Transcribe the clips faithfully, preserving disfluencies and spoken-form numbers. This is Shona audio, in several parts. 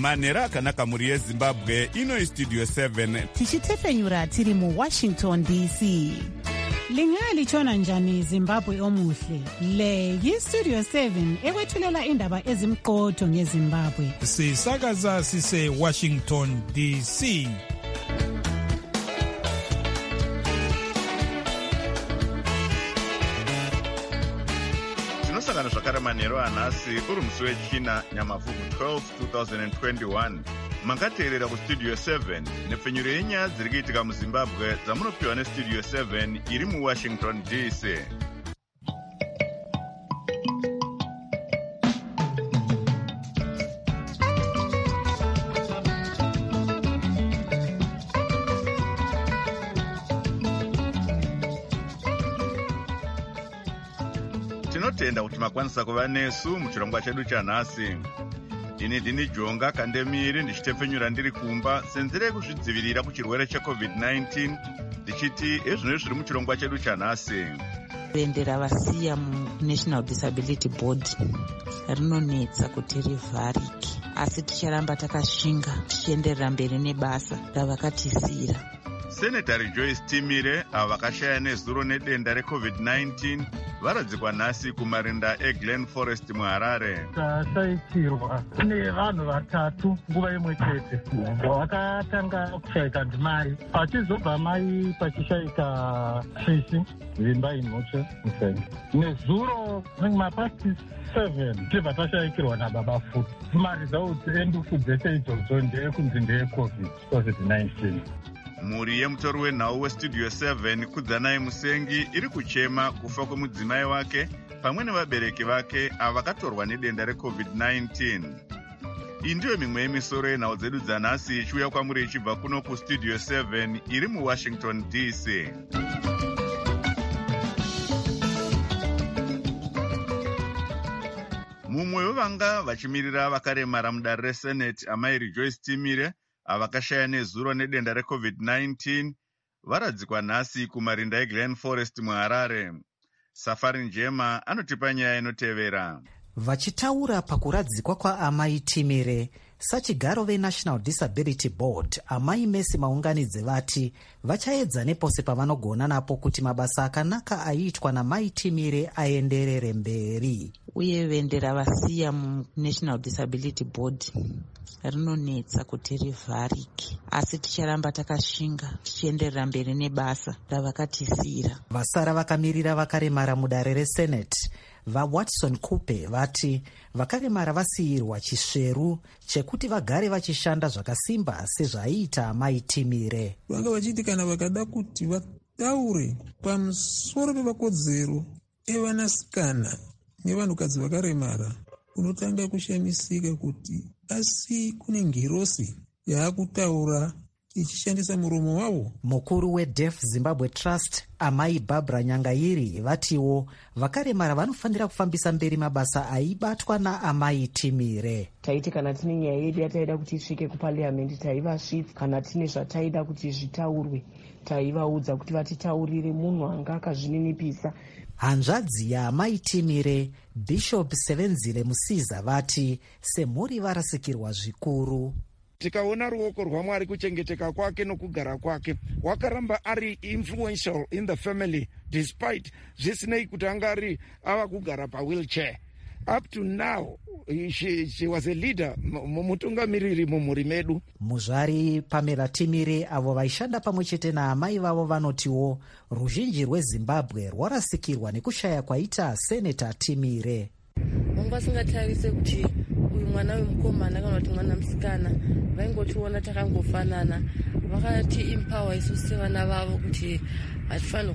manhero akanaka mhuri yezimbabwe. Ino Studio seven tichitefenyura tiri mu Washington D C. Lingalitshona njani Zimbabwe omuhle? Le yi Studio seven ekwethulela indaba ezimqotho ngeZimbabwe. Sisakaza sise Washington D C. Tinosangana zvakare manhero anhasi uri musi wechina Nyamavhuvhu twelve twenty twenty-one. Makateerera kuStudio seven nepfenyuro yenyaya dziri kuitika muZimbabwe dzamunopiwa neStudio seven iri muWashington D C. Tinotenda kuti makwanisa kuva nesu muchirongwa chedu chanhasi. Ini ndini Jonga Kandemiri ndichitefenyura ndiri kumba senzere kuzvidzivirira kuchirwere checovid nineteen ndichiti ezvino zviri muchirongwa chedu chanhasi. Bendera vasiya muNational Disability Board rinonetsa kuti rivharike, asi ticharamba takashinga tichienderera mberi nebasa ravakatisira. Senatari Joyce Timire ava vakashaya nezuro nedenda recovid nineteen varadzikwa nhasi kumarinda eGlen Forest muHarare. Tashaitirwa nevanhu vatatu nguva imwe chete. Vakatanga kushaika ndimai, pachizobva mai pachishaika Shishi vimba inhotsve musengi. Nezuro mapasti seven tibva tashaikirwa nababa futi. Timaridza kuti endufu dzese idzodzo ndeyekunzi ndeyecovid nineteen. Mhuri yemutori wenhau weStudio seven Kudzanai Musengi iri kuchema kufa kwemudzimai wake pamwe nevabereki vake ava vakatorwa nedenda recovid nineteen. Iyi ndiyo mimwe yemisoro yenhau dzedu dzanhasi ichiuya kwamuri ichibva kuno kuStudio seven iri muWashington D C. Mumwe wevanga vachimirira vakaremara mudare reSenate amai Joyce Timire avakashaya nezuro nedenda recovid nineteen varadzikwa nhasi kumarinda eGlen Forest muHarare. Safari Njema anotipa nyaya inotevera. Vachitaura pakuradzikwa kwaamai Timire, sachigaro veNational Disability Board amai Messi Maunganidze vati vachaedza nepose pavanogona napo kuti mabasa akanaka aitwa namai Timire aenderere mberi. Uye bendera vasiya muNational Disability Board rinonetsa kuti rivharike, asi ticharamba takashinga tichienderera mberi nebasa ravakatisira. Vasara vakamirira vakaremara mudare reSenate vaWatson Kupe vati vakaremara vasiyirwa chisveru chekuti vagare vachishanda zvakasimba sezvaiita amai Timire. Vanga vachiti kana vakada kuti vataure pamusoro pevakodzero evanasikana nevanhukadzi vakaremara, unotanga kushamisika kuti asi kune ngirosi yaakutaura ichishandisa muromo wavo. Mukuru weDeaf Zimbabwe Trust amai Barbara Nyangairi vatiwo vakaremara vanofanira kufambisa mberi mabasa aibatwa naamai Timire. Taiti kana tine nyaya yedu yataida kuti isvike kuparliament taivasvitsa, kana tine zvataida kuti zvitaurwe taivaudza kuti vatitaurire. Munhu anga akazvininipisa. Hanzvadzi yaamai Timire Bishop Sevenzile Musiza vati semhuri varasikirwa zvikuru. Tikaona ruoko rwaMwari kuchengeteka kwake nokugara kwake, wakaramba ari influential in the family despite zvisinei kuti anga ari ava kugara pawheelchair. Up to now she, she was a leader, mutungamiriri mumhuri medu. Muzvari Pamela Timire avo vaishanda pamwe chete naamai vavo vanotiwo ruzhinji rweZimbabwe rwarasikirwa nekushaya kwaita Senator Timire. Vanga vasingatarise kuti uyu mwana wemukomana kana kuti mwana musikana, vaingotiona takangofanana. Vakati empower isusu sevana vavo kuti hatifanira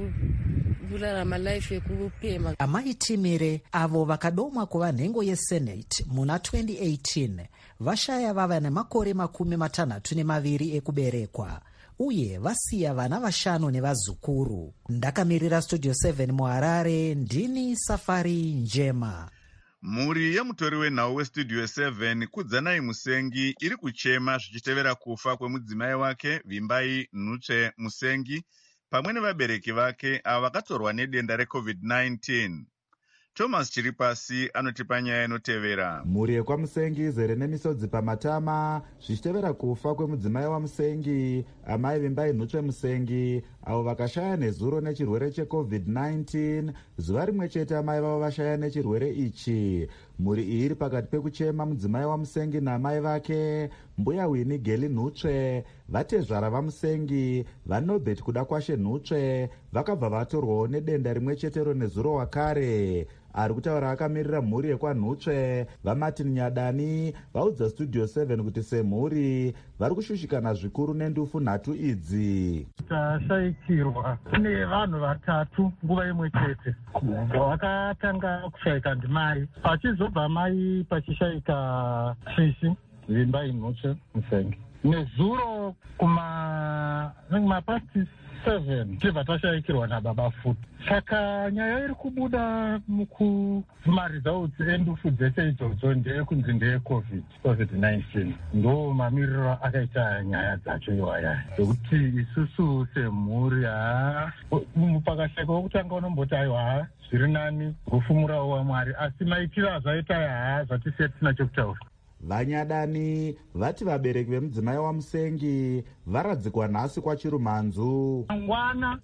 kurarama life yekupema. Amai Timire avo vakadomwa kuva nhengo yeSenate muna twenty eighteen vashaya vava nemakore makumi matanhatu nemaviri ekuberekwa uye vasiya vana vashanu nevazukuru. Ndakamirira Studio seven muHarare, ndini Safari Njema. Mhuri yemutori wenhau weStudio seven Kudzanai Musengi iri kuchema zvichitevera kufa kwemudzimai wake Vimbai Nhutsve Musengi pamwe nevabereki vake ava vakatorwa nedenda recovid nineteen. Thomas Chiripasi anotipa nyaya inotevera. Mhuri yekwaMusengi izere nemisodzi pamatama zvichitevera kufa kwemudzimai waMusengi, amai Vimbai Nhutsve Musengi, avo vakashaya nezuro nechirwere checovid nineteen. Zuva rimwe chete amai vavo vashaya nechirwere ichi. Mhuri iyi iri pakati pekuchema mudzimai waMusengi naamai vake. Mbuya Winnie Geli Nhutsve, vatezvara vaMusengi, vaNobert kuda kwashe Nhutsve, vakabva vatorwawo nedenda rimwe chetero nezuro wakare. Ari kutaura akamirira mhuri yekwaNhutsve, vaMartin Nyadani, vaudza Studio seven kuti semhuri vari kushushikana zvikuru nendufu nhatu idzi. Tashayikirwa nevanhu vatatu nguva imwe chete. Vakatanga kushayika ndimai, pachizobva mai pachishayika Shishi Vimbai Nhutsve Musengi. Nezuro kuma mapasti seven tibva tashayikirwa nababa futi. Saka nyaya iri kubuda mukumaridza utsi endufu dzese idzodzo ndeyekunzi ndeyecovid covid nineteen. Ndo mamiriro akaita nyaya dzacho iwaya zvokuti isusu semhuri ha pakashayika wokutanga unomboti aiwa zviri nani kufumurawo waMwari, asi maitiro azvaita ha zvatisiye tisina chokutaura. Vanyadani vati vabereki vemudzimai waMusengi varadzikwa nhasi kwaChirumhanzu. Mangwana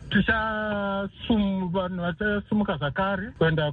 tichasumuka zvakare kuenda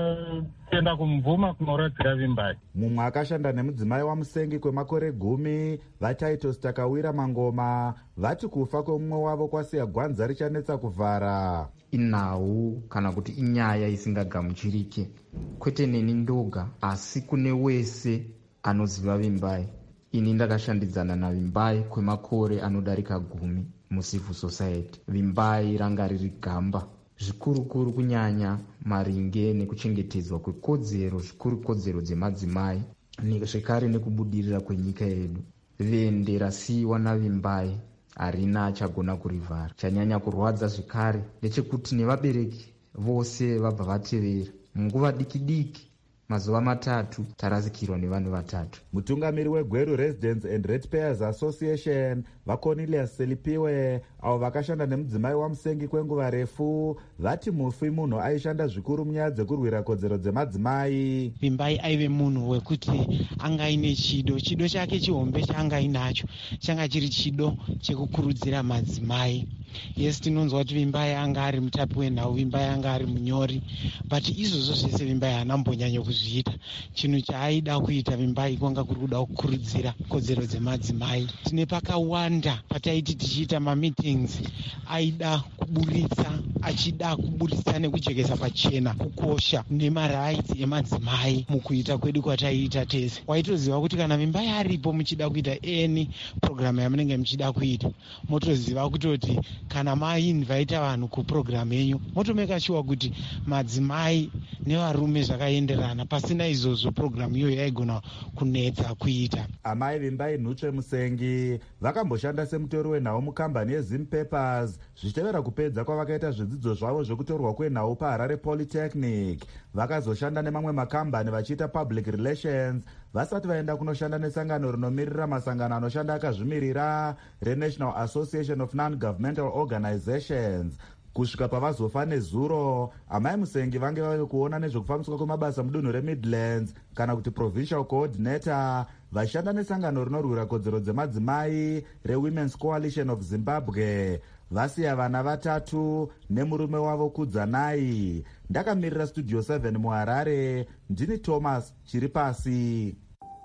kuenda kumubvuma kunoradzika Vimbai. Mumwe akashanda nemudzimai waMusengi kwemakore gumi, vaTitus Takawira Mangoma, vati kufa kwemumwe wavo kwasiya gwanza richanetsa kuvhara. Inhau kana kuti inyaya isingagamuchirike, kwete neni ndoga asi kune wese anoziva Vimbai. Ini ndakashandidzana naVimbai kwemakore anodarika gumi mucivil society. Vimbai ranga riri gamba zvikurukuru kunyanya maringe nekuchengetedzwa kwekodzero zvikuru kodzero dzemadzimai zvekare nekubudirira kwenyika yedu. Vende rasiyiwa naVimbai harina achagona kurivhara. Chanyanya kurwadza zvekare ndechekuti nevabereki vose vabva vatevera munguva diki diki mazuva matatu tarasikirwa nevanhu vatatu. Mutungamiri weGweru Residents and Ratepayers Association vaCornelius Selipiwe, avo vakashanda nemudzimai waMusengi kwenguva refu, vati mufi munhu aishanda zvikuru munyaya dzekurwira kodzero dzemadzimai. Vimbai aive munhu wekuti anga ine chido, chido chake chihombe chaanga inacho changa chiri chido chekukurudzira madzimai. Yes, tinonzwa kuti Vimbai anga ari mutapi wenhau, Vimbai anga ari munyori, but izvozvo zvese Vimbai haana mbonyanya kuzviita. Chinhu chaaida kuita Vimbai kwanga kuri kuda kukurudzira kodzero dzemadzimai. Tine pakawanda pataiti tichiita mameetings aida kuburitsa, achida kuburitsa nekujekesa pachena kukosha nemarights emadzimai mukuita kwedu kwataiita tese. Waitoziva kuti kana Vimbai aripo muchida kuita eni program yamunenge muchida kuita, motoziva kutoti kana mainvita vanhu kuprogram yenyu motomeka sure kuti madzimai nevarume zvakaenderana, pasina izvozvo program iyoyo yaigona kunetsa kuita. Amai Vimbai Nhutsve Musengi vakamboshanda semutori wenhau mukambani yeZim Papers zvichitevera kupedza kwavakaita zvidzidzo zvavo zvekutorwa kwenhau paHarare Polytechnic. Vakazoshanda nemamwe makambani vachiita public relations vasati vaenda kunoshanda nesangano rinomirira masangano anoshanda akazvimirira reNational Association of Non-Governmental Organizations. Kusvika pavazofa nezuro, amai Musengi vange vave kuona nezvekufambiswa kwemabasa mudunhu reMidlands kana kuti provincial coordinator, vashanda nesangano rinorwira kodzero dzemadzimai reWomen's Coalition of Zimbabwe. Vasiya vana vatatu nemurume wavo Kudzanai. Ndakamirira Studio seven muHarare, ndini Thomas Chiripasi.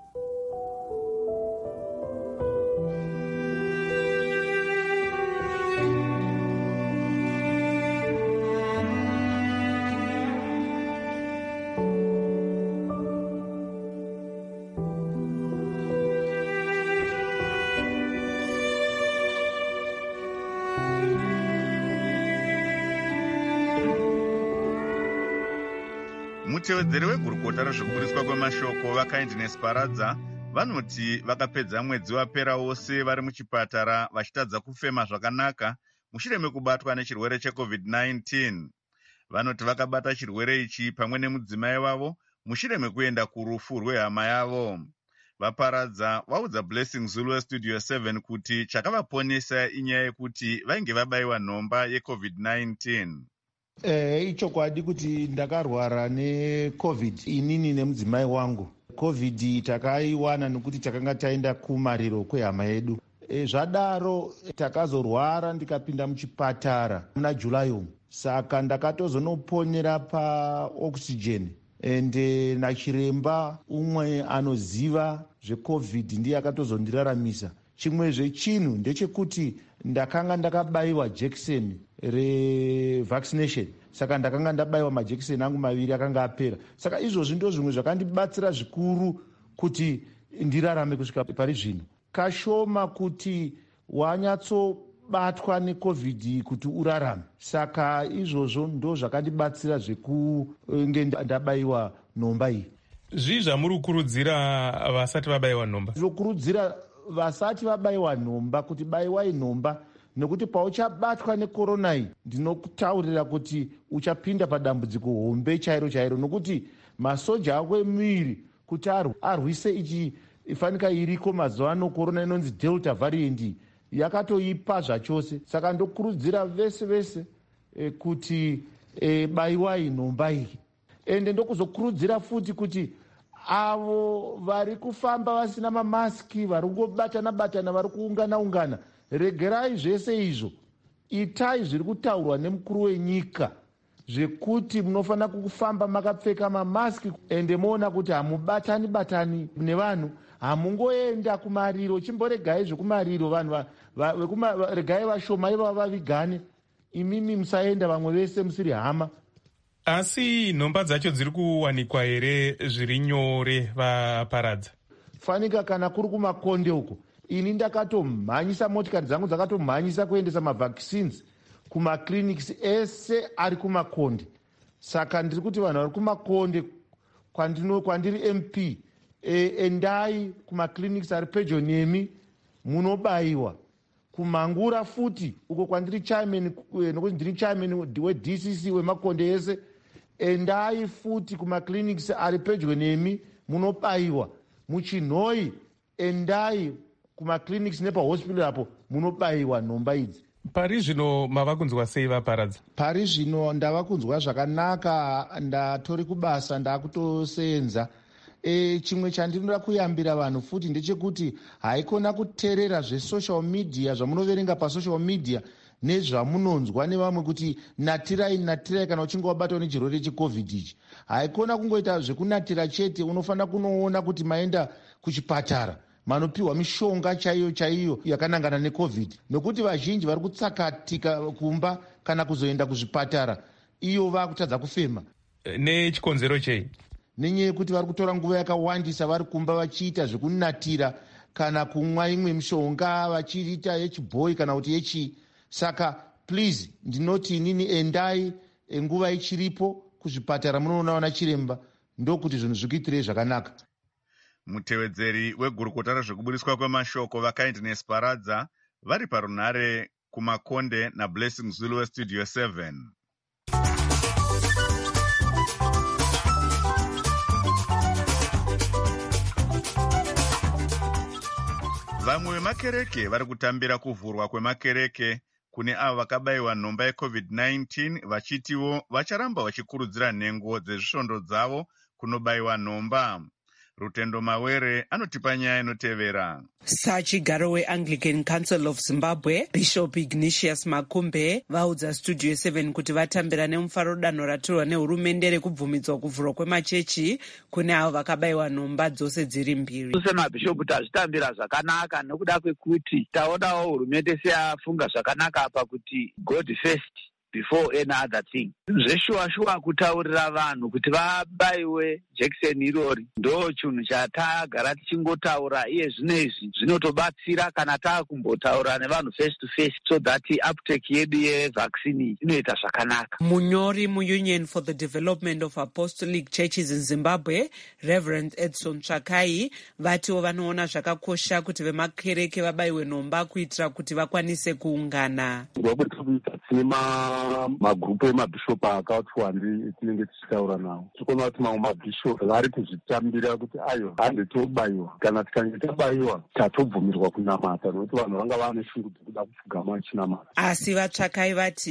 Mutevedzeri wegurukota rezvekuburiswa kwemashoko vaKindness Paradza vanoti vakapedza mwedzi wapera wose vari muchipatara vachitadza kufema zvakanaka mushure mekubatwa nechirwere checovid nineteen. Vanoti vakabata chirwere ichi pamwe nemudzimai wavo mushure mekuenda kurufu rwehama yavo. Vaparadza vaudza Blessing Zulu weStudio seven kuti chakavaponesa inyaya yekuti vainge vabayiwa nhomba yecovid nineteen. E, ichokwadi kuti ndakarwara necovid inini nemudzimai wangu. Covid takaiwana nekuti takanga taenda kumariro kwehama yedu. E, zvadaro takazorwara ndikapinda muchipatara muna July umu. Saka ndakatozonoponyera paoxygen ende nachiremba umwe anoziva zvecovid ndiye akatozondiraramisa. Chimwezve chinhu ndechekuti ndakanga ndakabayiwa jekiseni revaccination, saka ndakanga ndabayiwa majekiseni angu maviri akanga apera. Saka izvozvi ndo zvimwe zvakandibatsira zvikuru kuti ndirarame kusvika pari zvino. Kashoma kuti wanyatsobatwa necovid kuti urarame, saka izvozvo ndo zvakandibatsira zvekunge ndabayiwa nhomba iyi. Zvii zvamuri kukurudzira vasati vabayiwa nhomba? Zvinokurudzira vasati vabayiwa nhomba kuti bayiwai nhomba, nekuti pauchabatwa nekorona iyi ndinokutaurira kuti uchapinda padambudziko hombe chairo chairo, nokuti masoja ako emuviri kuti arwise ichi ifanika iriko mazuva ano korona inonzi delta variant yakatoipa zvachose. Saka ndokurudzira vese vese e, kuti e, bayiwai nhomba iyi. Ende ndokuzokurudzira futi kuti avo vari kufamba vasina mamaski, vari kungobatana batana, vari kuungana ungana, regerai zvese izvo. Itai zviri kutaurwa nemukuru wenyika zvekuti munofanira kufamba makapfeka mamaski ende moona kuti hamubatani batani nevanhu, hamungoenda kumariro. Chimboregai zvekumariro, vanhu regai vashoma iva vavigane, imimi musaenda, vamwe vese musiri hama. Asi nhomba dzacho dziri kuwanikwa here zviri nyore vaparadza? Fanika kana kuri kumakonde uko, ini ndakatomhanyisa motikari dzangu dzakatomhanyisa kuendesa mavaccines kumaclinics ese ari kumakonde. Saka ndiri kuti vanhu vari kumakonde kwandino kwandiri M P, e, endai kumaclinics ari pedyo nemi munobayiwa. Kumangura futi uko kwandiri chairman, nokuti ndiri chairman we-D C C wemakonde ese, endai futi kumaclinics ari pedyo nemi munobayiwa. Muchinhoi endai kumaclinics nepahospital apo munobayiwa nhomba idzi. Pari zvino mava kunzwa sei vaparadza? Pari zvino ndava kunzwa zvakanaka, ndatori kubasa ndakutosenza. E, chimwe chandinoda kuyambira vanhu futi ndechekuti haikona kuteerera zvesocial media zvamunoverenga pasocial media nezvamunonzwa nevamwe kuti natirai natirai kana uchinge wabatwa nechirwere checovid ichi. Haikona kungoita zvekunatira chete, unofanira kunoona kuti maenda kuchipatara manopiwa mishonga chaiyo chaiyo yakanangana necovid, nokuti vazhinji vari kutsakatika kumba kana kuzoenda kuzvipatara iyo vakutadza kufema. Nechikonzero chei? Nenyaya yekuti vari kutora nguva yakawandisa vari kumba vachiita zvekunatira kana kumwa imwe mishonga vachiita yechibhoyi kana kuti yechi. Saka please ndinoti inini endai nguva ichiripo kuzvipatara munoona wana chiremba, ndokuti zvinhu zvikuitirei zvakanaka. Mutevedzeri wegurukota rezvekubudiswa kwemashoko vaKindness Paradza vari parunhare kumakonde naBlessing Zulu westudio seven. Vamwe vemakereke vari kutambira kuvhurwa kwemakereke kune avo vakabayiwa nhomba yecovid nineteen, vachitiwo vacharamba vachikurudzira nhengo dzezvisvondo dzavo kunobayiwa nhomba. Rutendo Mawere anotipa nyaya inotevera. Sachigaro weAnglican Council of Zimbabwe Bishop Ignatius Makumbe vaudza Studio seven kuti vatambira nemufaro danho ratorwa nehurumende rekubvumidzwa kuvhurwa kwemachechi kune avo vakabayiwa nhomba dzose dziri mbiri. Semabhishopu tazvitambira zvakanaka nekuda kwekuti taonawo hurumende seyafunga zvakanaka apa kuti God first before any other thing. Zveshuwa shuwa kutaurira vanhu kuti vabayiwe jekiseni irori ndo chinhu chatagara tichingotaura, iye zvinezvi zvinotobatsira kana taakumbotaura nevanhu face to face, so that uptake yedu yevaccine inoita zvakanaka. Munyori muUnion for the Development of Apostolic Churches in Zimbabwe Reverend Edson Tsvakai vatiwo vanoona zvakakosha kuti vemakereke vabayiwe nhomba kuitira kuti vakwanise kuungana. Magrupu emabhishopu akati wandei etinenge tichitaura nawo, tikuona kuti mamwe mabhishopu vari kuzvitambira kuti ayo hande tobayiwa, kana tikange tabayiwa tatobvumirwa kunamata, nokuti vanhu vanga vane shungu dzekuda kupfugama vachinamata. Asi vatsvakai vati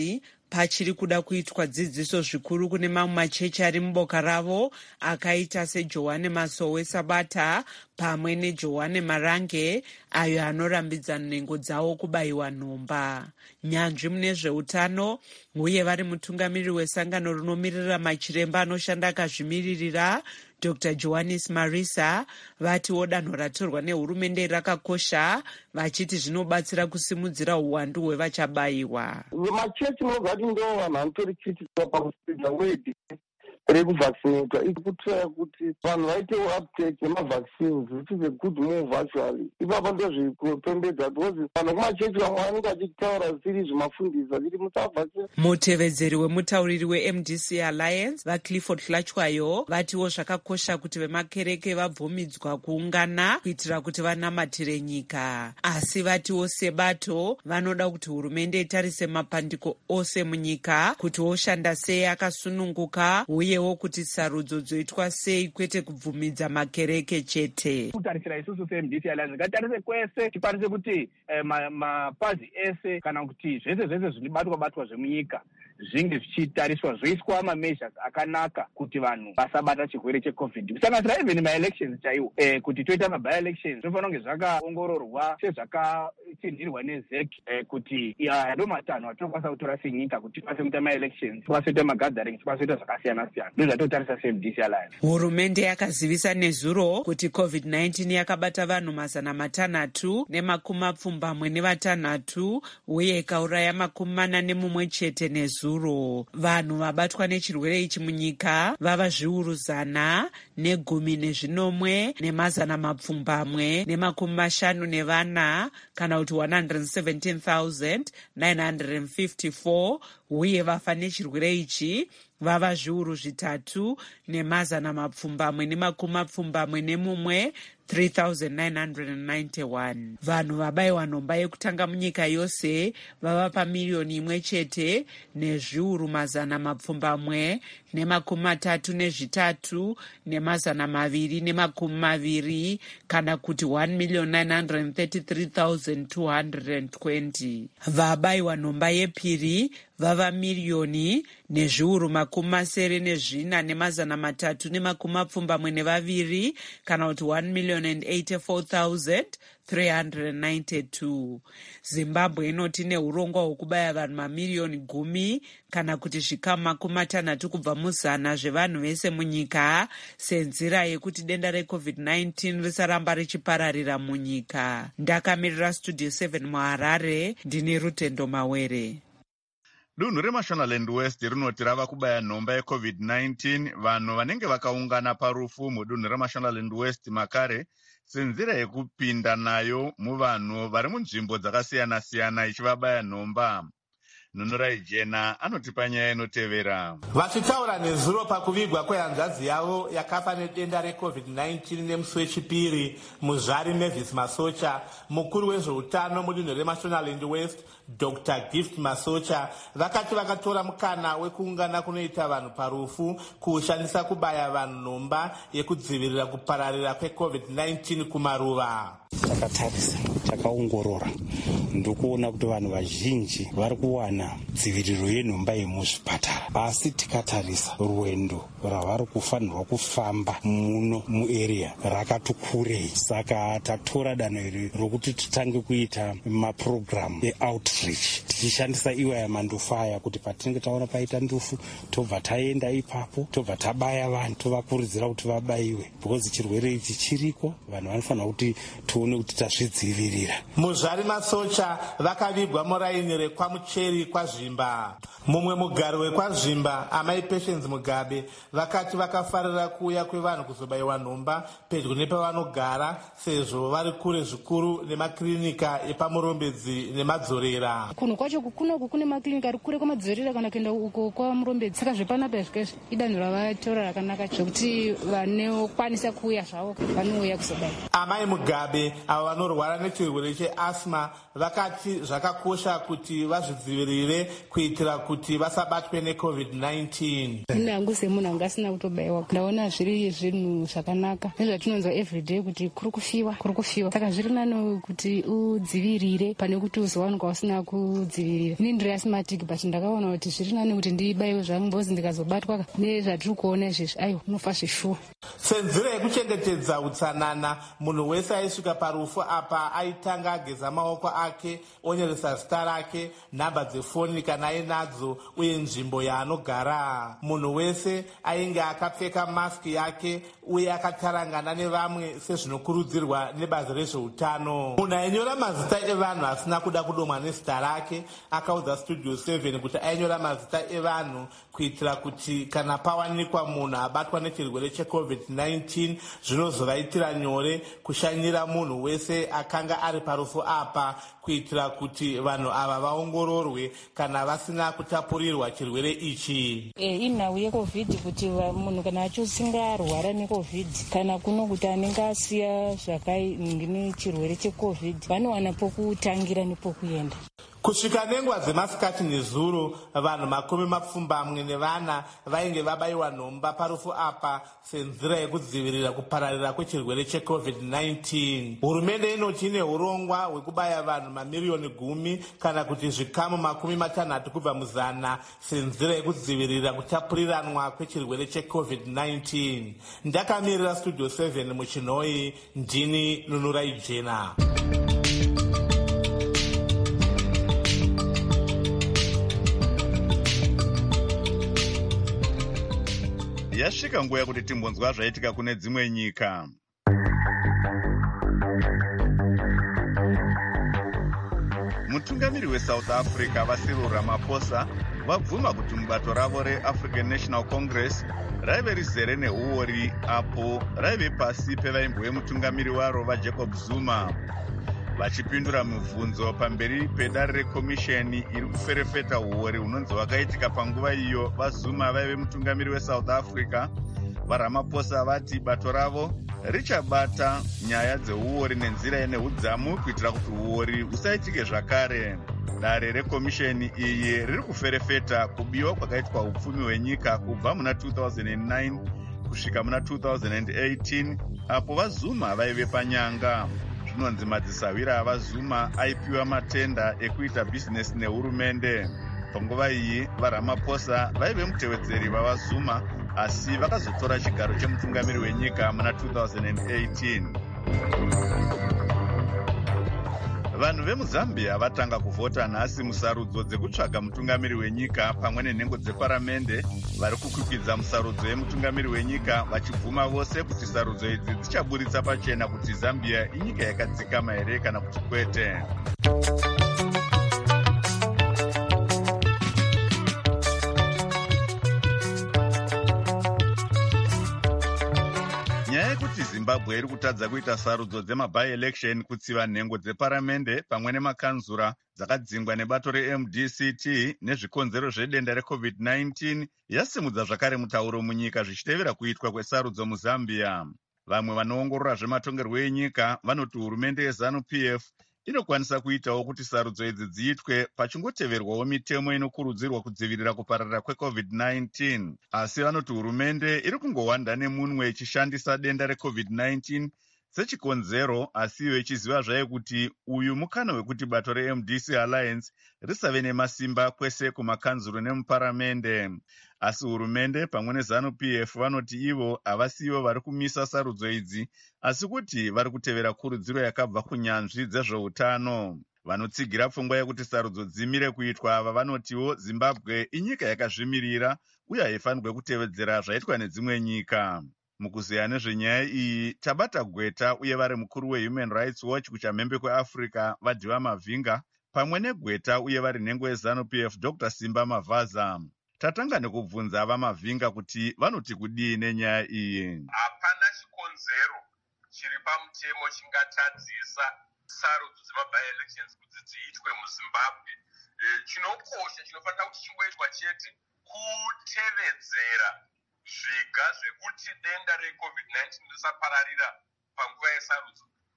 pachiri kuda kuitwa dzidziso zvikuru kune mamwe machechi ari muboka ravo akaita seJohane Masowe Sabata pamwe neJohane Marange ayo anorambidzana nhengo dzawo kubayiwa nhomba. Nyanzvi mune zveutano uye vari mutungamiri wesangano rinomirira machiremba anoshanda akazvimiririra Doctor Johannes Marisa vatiwo danho ratorwa nehurumende rakakosha, vachiti zvinobatsira kusimudzira uwandu hwevachabayiwa. Machechi nogati ndo vanhu vanotorichitiswa pakusipidza wedi rekuvaccinatwa ikutira kuti vanhu vaite uptake yemavaccines which is a good move actually. Ipapo ndozvikupembedza because vanhu kumachechi vamwe vanenge vachitaura zvisiri zvimafundisa kuti musavaccine. Mutevedzeri wemutauriri weM D C Alliance vaClifford Hlachwayo vatiwo zvakakosha kuti vemakereke vabvumidzwa kuungana kuitira kuti vanamatire nyika, asi vatiwo sebato vanoda kuti hurumende itarise mapandiko ose munyika kuti oshanda sei akasununguka uye wo kuti sarudzo dzoitwa sei kwete kubvumidza makereke chete. Kutarisira isusu seM D C Alliance ngatarise kwese tikwanise kuti eh, mapazi ma ese kana kuti zvese zvese zvinobatwa batwa zvemunyika zvinge zvichitariswa zvoiswa mamezha akanaka kuti vanhu vasabata chirwere checovid. Kusanganisira even maelections chaiwo eh, kuti toita maby-elections zvofanira kunge zvakaongororwa sezvakatinhirwa nezec eh, kuti ndo matanho atinokwanisa kutora senyika kuti tikwanise kuita maelections, tikwanise kuita magatherings, tikwanise kuita zvakasiyana siyana. Ndo zvatotarisa seM D C Alliance. Hurumende yakazivisa nezuro kuti covid nineteen yakabata vanhu mazana matanhatu nemakumi mapfumbamwe nevatanhatu uye ikauraya makumi mana nemumwe chete nezuro. Vanhu vabatwa nechirwere ichi munyika vava zviuru zana negumi nezvinomwe nemazana mapfumbamwe nemakumi mashanu nevana kana kuti one hundred seventeen thousand nine hundred fifty-four uye vafa nechirwere ichi vava zviuru zvitatu nemazana mapfumbamwe nemakumi mapfumbamwe nemumwe three thousand nine hundred ninety-one. Vanhu vabayiwa nhomba yekutanga munyika yose vava pamiliyoni imwe chete nezviuru mazana mapfumbamwe nemakumi matatu nezvitatu nemazana maviri nemakumi maviri kana kuti one million nine hundred thirty-three thousand two hundred twenty. Vabayiwa nhomba yepiri vava miriyoni nezviuru makumi masere nezvina nemazana matatu nemakumi mapfumbamwe nevaviri kana kuti one million and eighty-four thousand three hundred ninety-two. Zimbabwe inoti neurongwa hwekubaya vanhu mamiriyoni gumi kana kuti zvikamu makumi matanhatu kubva muzana zvevanhu vese munyika senzira yekuti denda recovid nineteen risaramba richipararira munyika. Ndakamirira Studio seven muHarare, ndini Rutendo Mawere. Dunhu reMashonaland West rinoti rava kubaya nhomba yecovid nineteen vanhu vanenge vakaungana parufu mudunhu reMashonaland West makare senzira yekupinda nayo muvanhu vari munzvimbo dzakasiyana-siyana ichivabaya nhomba. Nunurai Jena anotipa nyaya inotevera. Vachitaura nezuro pakuvigwa kwehanzvadzi yavo yakafa nedenda recovid nineteen nemusi wechipiri, Muzvari Mavis Masocha, mukuru wezveutano mudunhu reMashonaland West Doctor Gift Masocha vakati vakatora mukana wekuungana kunoita vanhu parufu kushandisa kubaya vanhu nhomba yekudzivirira kupararira kwecovid nineteen kumaruva. Takatarisa, takaongorora ndokuona kuti vanhu vazhinji vari kuwana dziviriro yenhomba yemuzvipatara, asi tikatarisa rwendo rwavari kufanirwa kufamba muno muarea rakati kurei. Saka tatora danho iri rokuti titange kuita mapurogiramu eoutreach tichishandisa iwaya mandufaya kuti patinenge taona paita ndufu tobva taenda ipapo tobva tabaya vanhu tovakurudzira kuti vabayiwe, because chirwere ichi chiriko, vanhu vanofanira kuti tione kuti tazvidzivirira. Muzvari Masocha vakavigwa muraini rekwamucheri kwaZvimba. Mumwe mugari wekwaZvimba, Amai Patience Mugabe, vakati vakafarira kuuya kwevanhu kuzobayiwa nhomba pedyo nepavanogara sezvo vari kure zvikuru nemakirinika epamurombedzi nemadzorera. Kuno kwacho kunoku kune makirinika ari kure kwamadzorera kana kuenda uko kwamurombedzi. Saka zvepanapa zvikazvo idanho ravatora rakanaka zvokuti vanokwanisa kuuya zvavo vanouya kuzobaya. Amai Mugabe vamwe avo vanorwara nechirwere cheasma vakati zvakakosha kuti vazvidzivirire kuitira kuti vasabatwe necovid nineteen. ine hangu semunhu anga asina kutobayiwa ndaona zviri zvinhu zvakanaka nezvatinonzwa everyday kuti kuri kufiwa kuri kufiwa saka zviri nani kuti udzivirire pane kuti uzowanikwa usina kudzivirira. ini ndiri asmatic but ndakaona kuti zviri nani kuti ndibayiwe zvangu mbozi ndikazobatwa nezvatiri kuona izvezvi aiwa unofa zvishuwa. senzira yekuchengetedza utsanana, munhu wese aisvika parufu apa aitanga ageza maoko ake, onyeresa zita rake, nhamba dzefoni kana ainadzo uye nzvimbo yaanogara. munhu wese ainge akapfeka maski yake uye akatarangana nevamwe sezvinokurudzirwa nebazi rezveutano. munhu ainyora mazita evanhu asina kuda kudomwa nezita rake akaudza studio seven kuti ainyora mazita evanhu kuitira kuti kana pawanikwa munhu abatwa nechirwere checovid nineteen zvinozovaitira nyore kushanyira munhu wese akanga ari parufu apa, kuitira kuti vanhu ava vaongororwe kana vasina kutapurirwa chirwere ichi. e, inhau yecovid kuti munhu kana achosinga arwara necovid kana kuno kuti anenge asiya zvakaine chirwere checovid vanowana pokutangira nepokuenda. kusvika nenguva dzemasikati nezuro, vanhu makumi mapfumbamwe nevana vainge vabayiwa nhomba parufu apa senzira yekudzivirira kupararira kwechirwere checovid nineteen. hurumende inoti ine urongwa hwekubaya vanhu mamiriyoni gumi kana kuti zvikamu makumi matanhatu kubva muzana senzira yekudzivirira kutapuriranwa kwechirwere checovid nineteen. ndakamirira studio seven muchinoi, ndini Nunurai Jena. yasvika nguva yekuti timbonzwa zvaitika kune dzimwe nyika. mutungamiri weSouth Africa vaCyril Ramaphosa vabvuma kuti mubato ravo reAfrican National Congress raive rizere neuori apo raive pasi pevaimbo vemutungamiri waro vaJacob Zuma. vachipindura mibvunzo pamberi pedare rekomisheni iri kuferefeta uori hunonzi hwakaitika panguva iyo vaZuma vaive mutungamiri weSouth Africa, vaRamaphosa vati bato ravo richabata nyaya dzeuori nenzira yeneudzamu kuitira kuti uori husaitike zvakare. dare rekomisheni iyi riri kuferefeta kubiwa kwakaitwa upfumi hwenyika kubva muna two thousand nine kusvika muna two thousand eighteen apo vaZuma vaive panyanga. zvinonzi madzisawira avaZuma aipiwa matenda ekuita bhizinesi nehurumende. panguva iyi vaRamaphosa vaive mutevedzeri vavaZuma asi vakazotora chigaro chemutungamiri wenyika muna two thousand eighteen. vanhu vemuzambia vatanga kuvhota nhasi musarudzo dzekutsvaga mutungamiri wenyika pamwe nenhengo dzeparamende. vari kukwikvidza musarudzo yemutungamiri wenyika vachibvuma vose kuti sarudzo idzi dzichaburitsa pachena kuti zambia inyika yakadzikama here kana kuti kwete. nyaya yekuti zimbabwe iri kutadza kuita sarudzo dzemabi-election kutsiva nhengo dzeparamende pamwe nemakanzura dzakadzingwa nebato reM D C T nezvikonzero zvedenda recovid nineteen yasimudza zvakare mutauro munyika zvichitevera kuitwa kwesarudzo muzambia. vamwe vanoongorora zvematongerwo enyika vanoti hurumende yeZANU P F inokwanisa kuitawo kuti sarudzo idzi dziitwe pachingoteverwawo mitemo inokurudzirwa kudzivirira kupararira kwecovid nineteen. asi vanoti hurumende iri kungowanda nemunwe ichishandisa denda recovid nineteen sechikonzero, asi ivo ichiziva zvayo kuti uyu mukana wekuti bato reM D C Alliance risave nemasimba kwese kumakanzuro nemuparamende. asi hurumende pamwe neZANU P F vanoti ivo havasivo vari kumisa sarudzo idzi, asi kuti vari kutevera kurudziro yakabva kunyanzvi dzezveutano. vanotsigira pfungwa yekuti sarudzo dzimire kuitwa ava vanotiwo zimbabwe inyika yakazvimirira uye haifanirwe kutevedzera zvaitwa nedzimwe nyika. mukuziya nezvenyaya iyi tabata gweta uye vari mukuru weHuman Rights Watch kuchamhembe kweAfrica vaDhiva Mavhinga pamwe negweta uye vari nhengo yeZANU P F Doctor Simba Mavaza. tatanga nekubvunza vaMavhinga kuti vanoti kudii nenyaya iyi. hapana chikonzero chiri pamutemo chingatadzisa sarudzo dzemabi-elections kuti dziitwe muZimbabwe. E, chinokosha chinofanira kuti chingoitwa chete kutevedzera zviga zvekuti denda recovid nineteen risapararira panguva yesarudzo.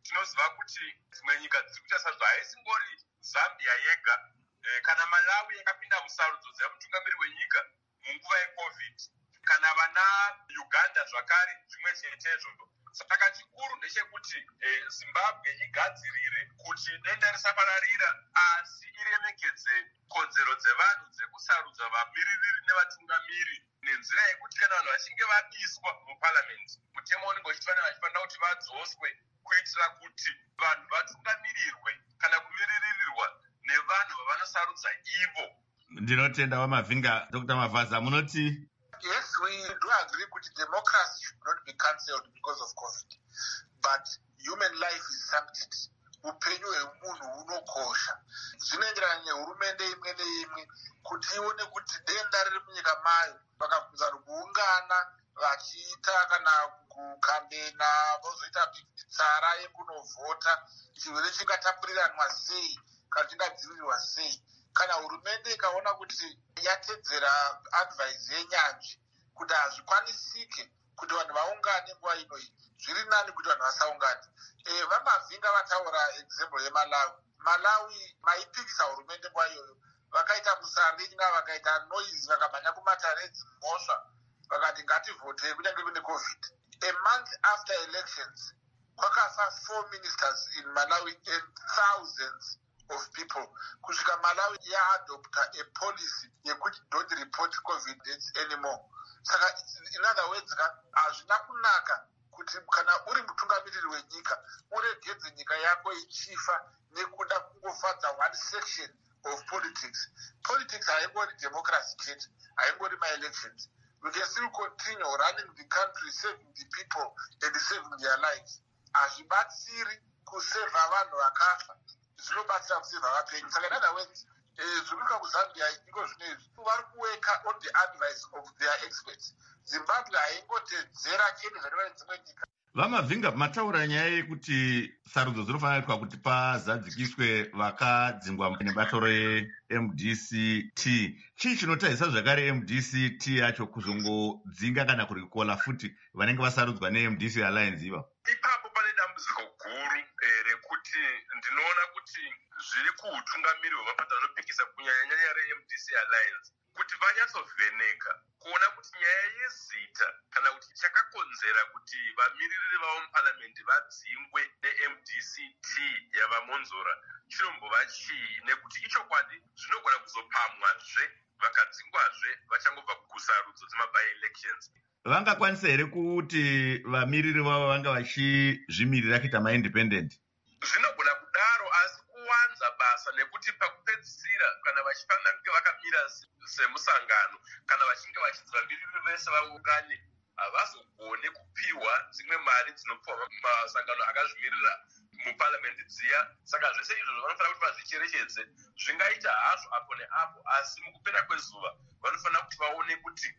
tinoziva kuti dzimwe nyika dziri kuita sarudzo haisingori Zambia yega eh, kana Malawi yakapinda musarudzo dzemutungamiri wenyika munguva yeCovid, kana vana Uganda zvakare zvimwe chetezvo. Saka chikuru ndechekuti eh, Zimbabwe igadzirire kuti denda risapararira, asi iremekedze kodzero dzevanhu dzekusarudza vamiririri nevatungamiri nenzira yekuti kana vanhu vachinge vabiswa muparliament, mutemo unenge uchifanira vachifanira kuti vadzoswe kuitira kuti vanhu vatungamirirwe kana kumiririrwa nevanhu vavanosarudza ivo. Ndinotenda Wamavhinga. Doctor Mavaza, munoti? Yes, we do agree that democracy should not be cancelled because of COVID, but human life is sanctity. Upenyu hwemunhu hunokosha. Zvinoenderana nehurumende imwe neimwe kuti ione kuti denda riri munyika mayo vakabvunza kuungana vachiita kana kukambena vozoita tsara yekunovhota chirwere chingatapuriranwa sei kana chingadzivirirwa sei. Kana hurumende ikaona kuti yatedzera advice yenyanzvi kuti hazvikwanisike kuti vanhu vaungane nguva inoyi, zviri nani kuti vanhu vasaungane. E, Vamavhinga vataura example yeMalawi. Malawi maipikisa hurumende nguva iyoyo, vakaita musaringa, vakaita noise, vakamhanya kumataredzi mhosva, vakati ngativhotei kunyange kune COVID. A month after elections, kwakafa four ministers in Malawi and thousands of people. Kusvika Malawi yaadopta a policy yekuti don't report COVID deaths anymore. Saka in other words, hazvina kunaka kuti kana uri mutungamiriri wenyika uregedze nyika yako ichifa nekuda kungofadza one section of politics. Politics haingori democracy chete, haingori my-elections. We can still continue running the country, saving the people and saving their lives. Hazvibatsiri kuseva vanhu vakafa, zvinobatsira kuseva vapenyu. Saka in other words, zvirikuitika kuZambia iko zvinezvi vari kuweka on the advice of their experts. Zimbabwe haingotedzera chete zvinoita dzimwe nyika. Vamavhinga, mataura nyaya yekuti sarudzo dzinofanira kuitwa kuti pazadzikiswe vakadzingwa nebato re-M D C T. Chii chinotadzisa zvakare M D C T yacho kuzongodzinga kana kurikola futi vanenge vasarudzwa ne-M D C Alliance iva? Ipapo pane dambudziko guru eh, rekuti ndinoona kuti zviri kuutungamiri hwemapato anopikisa kunyanyanyanya re-M D C Alliance kuti vanyatsovheneka kuona kuti nyaya yezita kana kuti chakakonzera kuti vamiririri vavo muparamende vadzingwe ne-M D C T yavamonzora chinombova chii, nekuti ichokwadi zvinogona kuzopamwazve vakadzingwazve vachangobva kusarudzo dzema-by-elections. Vangakwanisa here kuti vamiriri vavo vanga vachizvimirira kuita ma-independent? Zvinogona kudaro, asi kuwanza basa nekuti pakupedzisira kana vachifanira kunge vakamira semusangano kana vachinge vachidzi vamiriri vese vaungane havazogone kupiwa dzimwe mari dzinopiwa masangano akazvimirira muparliament dziya. Saka zvese izvo vanofanira kuti vazvicherechedze. Zvingaita hazvo apo neapo, asi mukupera kwezuva vanofanira kuti vaone kuti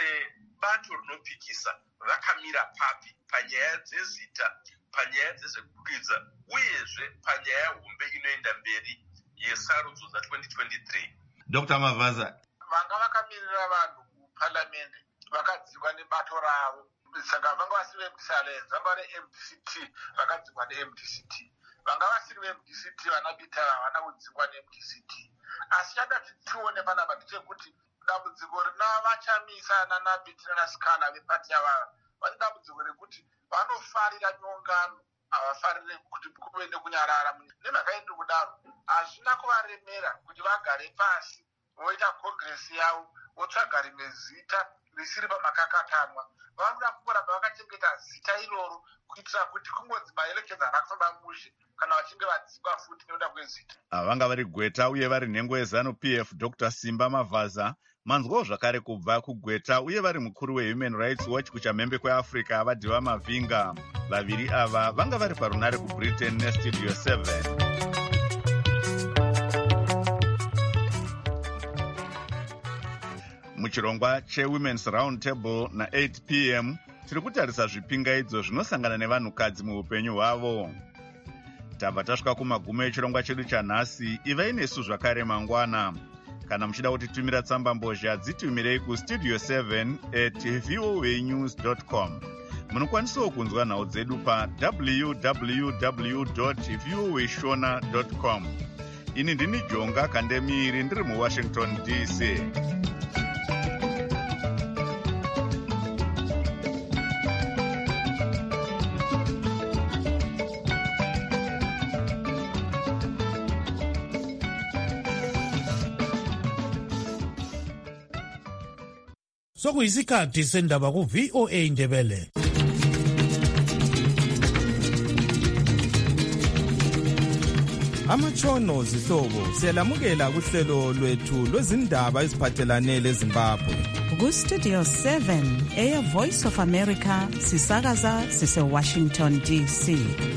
sebato rinopikisa vakamira papi panyaya dzezita, panyaya dzezvekukwidza, uyezve panyaya hombe inoenda mberi yesarudzo dza-twenty twenty-three. Doctor Mavaza, vanga vakamirira vanhu muparliament vakadzingwa nebato ravo, saka vanga vasiri ve-M D C Alliance, vanga vari M D C T vakadzingwa ne-M D C T. Vanga vasiri ve-M D C T vana Peter havana kudzingwa ne-M D C T. Asi chadati tione panapa ndechekuti dambudziko rinavachamisa nana Peter naSikana vepati yavava vane dambudziko rekuti vanofarira nyongano, havafarire kuti kuve nekunyarara. Nemhaka iri kudaro hazvina kuvaremera kuti vagare pasi voita kongresi yavo votsvaga rimwe zita risiri pamakakatanwa. Vanoda kungoramba vakachengeta zita iroro kuitira kuti kungonzi ma-elections havana kufamba mushe kana vachinge vadzingwa futi nekuda kwezita. Vanga vari Gweta uye vari nhengo yeZanu P F Doctor Simba Mavaza, manzwawo zvakare kubva kuGweta uye vari mukuru weHuman Rights Watch kuchamhembe kweAfrica avadhiwa Mavhinga. Vaviri ava vanga vari parunare kuBritain neStudio seven. Muchirongwa cheWomen's Round Table na eight p m tiri kutarisa zvipingaidzo zvinosangana nevanhukadzi muupenyu hwavo. Tabva tasvika kumagumo echirongwa chedu chanhasi. Ivai nesu zvakare mangwana. Kana muchida kutitumira tsamba mbozha dzitumirei kustudio seven at voanews dot com. munokwanisawo kunzwa nhau dzedu pa w w w dot viewishona dot com. Ini ndini Jonga Kandemiri ndiri muWashington D C. Sokuyisikhathi sendaba ku V O A Ndebele. Amatshono zihlobo siyalamukela kuhlelo lwethu lwezindaba eziphathelane leZimbabwe. Ku Studio seven Air Voice of America sisakaza sise Washington D C.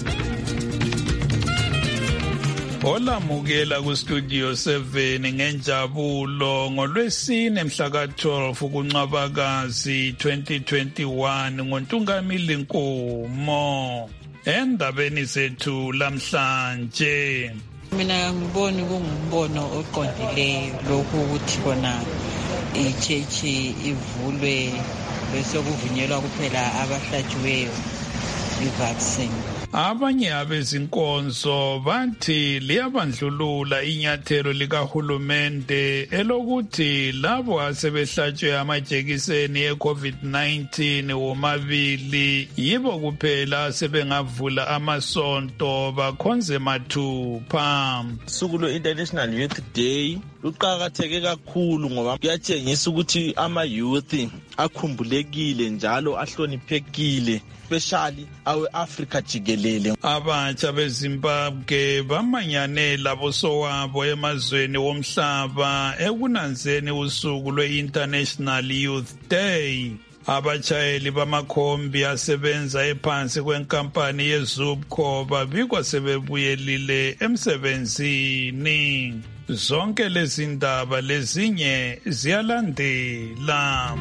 Olamukela ku Studio seven ngenjabulo ngolwesine mhla ka twelve kuNcwabakazi twenty twenty-one ngoNtungamili Nkomo. Endabeni zethu lamhlanje, mina ngiboni kungumbono oqondileyo lokhu ukuthi kona ichechi ivulwe bese kuvunyelwa kuphela abahlatshiweyo i-vaccine. Abanye abezinkonzo bathi liyabandlulula inyathelo likahulumende elokuthi labo asebehlatshwe amajekiseni e-COVID nineteen womabili yibo kuphela sebengavula amasonto bakhonze mathupha. Usuku lwe-International Youth Day luqakatheke kakhulu ngoba kuyatshengisa ukuthi ama-youth akhumbulekile njalo ahloniphekile, especially awe-Africa jikelele. Abatsha beZimbabwe bamanyane labosowabo emazweni womhlaba ekunanzeni usuku lwe-International Youth Day. Abatshayeli bamakhombi asebenza ephansi kwenkampani yeZubco babikwa sebebuyelile emsebenzini. Zonke lezi ndaba lezinye ziyalandela.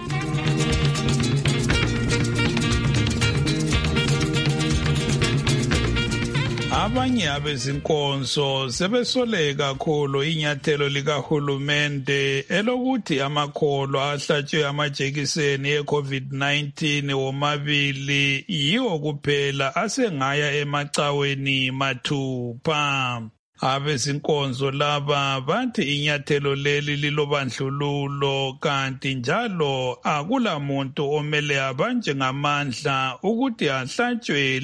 Abanye abezinkonzo sebesoleka kakhulu inyathelo likahulumende elokuthi amakholwa ahlatshwe amajekiseni e-COVID nineteen womabili yiwo kuphela asengaya emacaweni mathupha. Abezinkonzo laba bathi inyathelo leli lilobandlululo kanti njalo akula muntu omele abanje ngamandla ukuthi ahlatshwe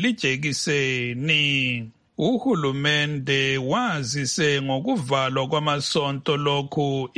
lijekiseni. Uhulumende wazise ngokuvalwa kwamasonto lokhu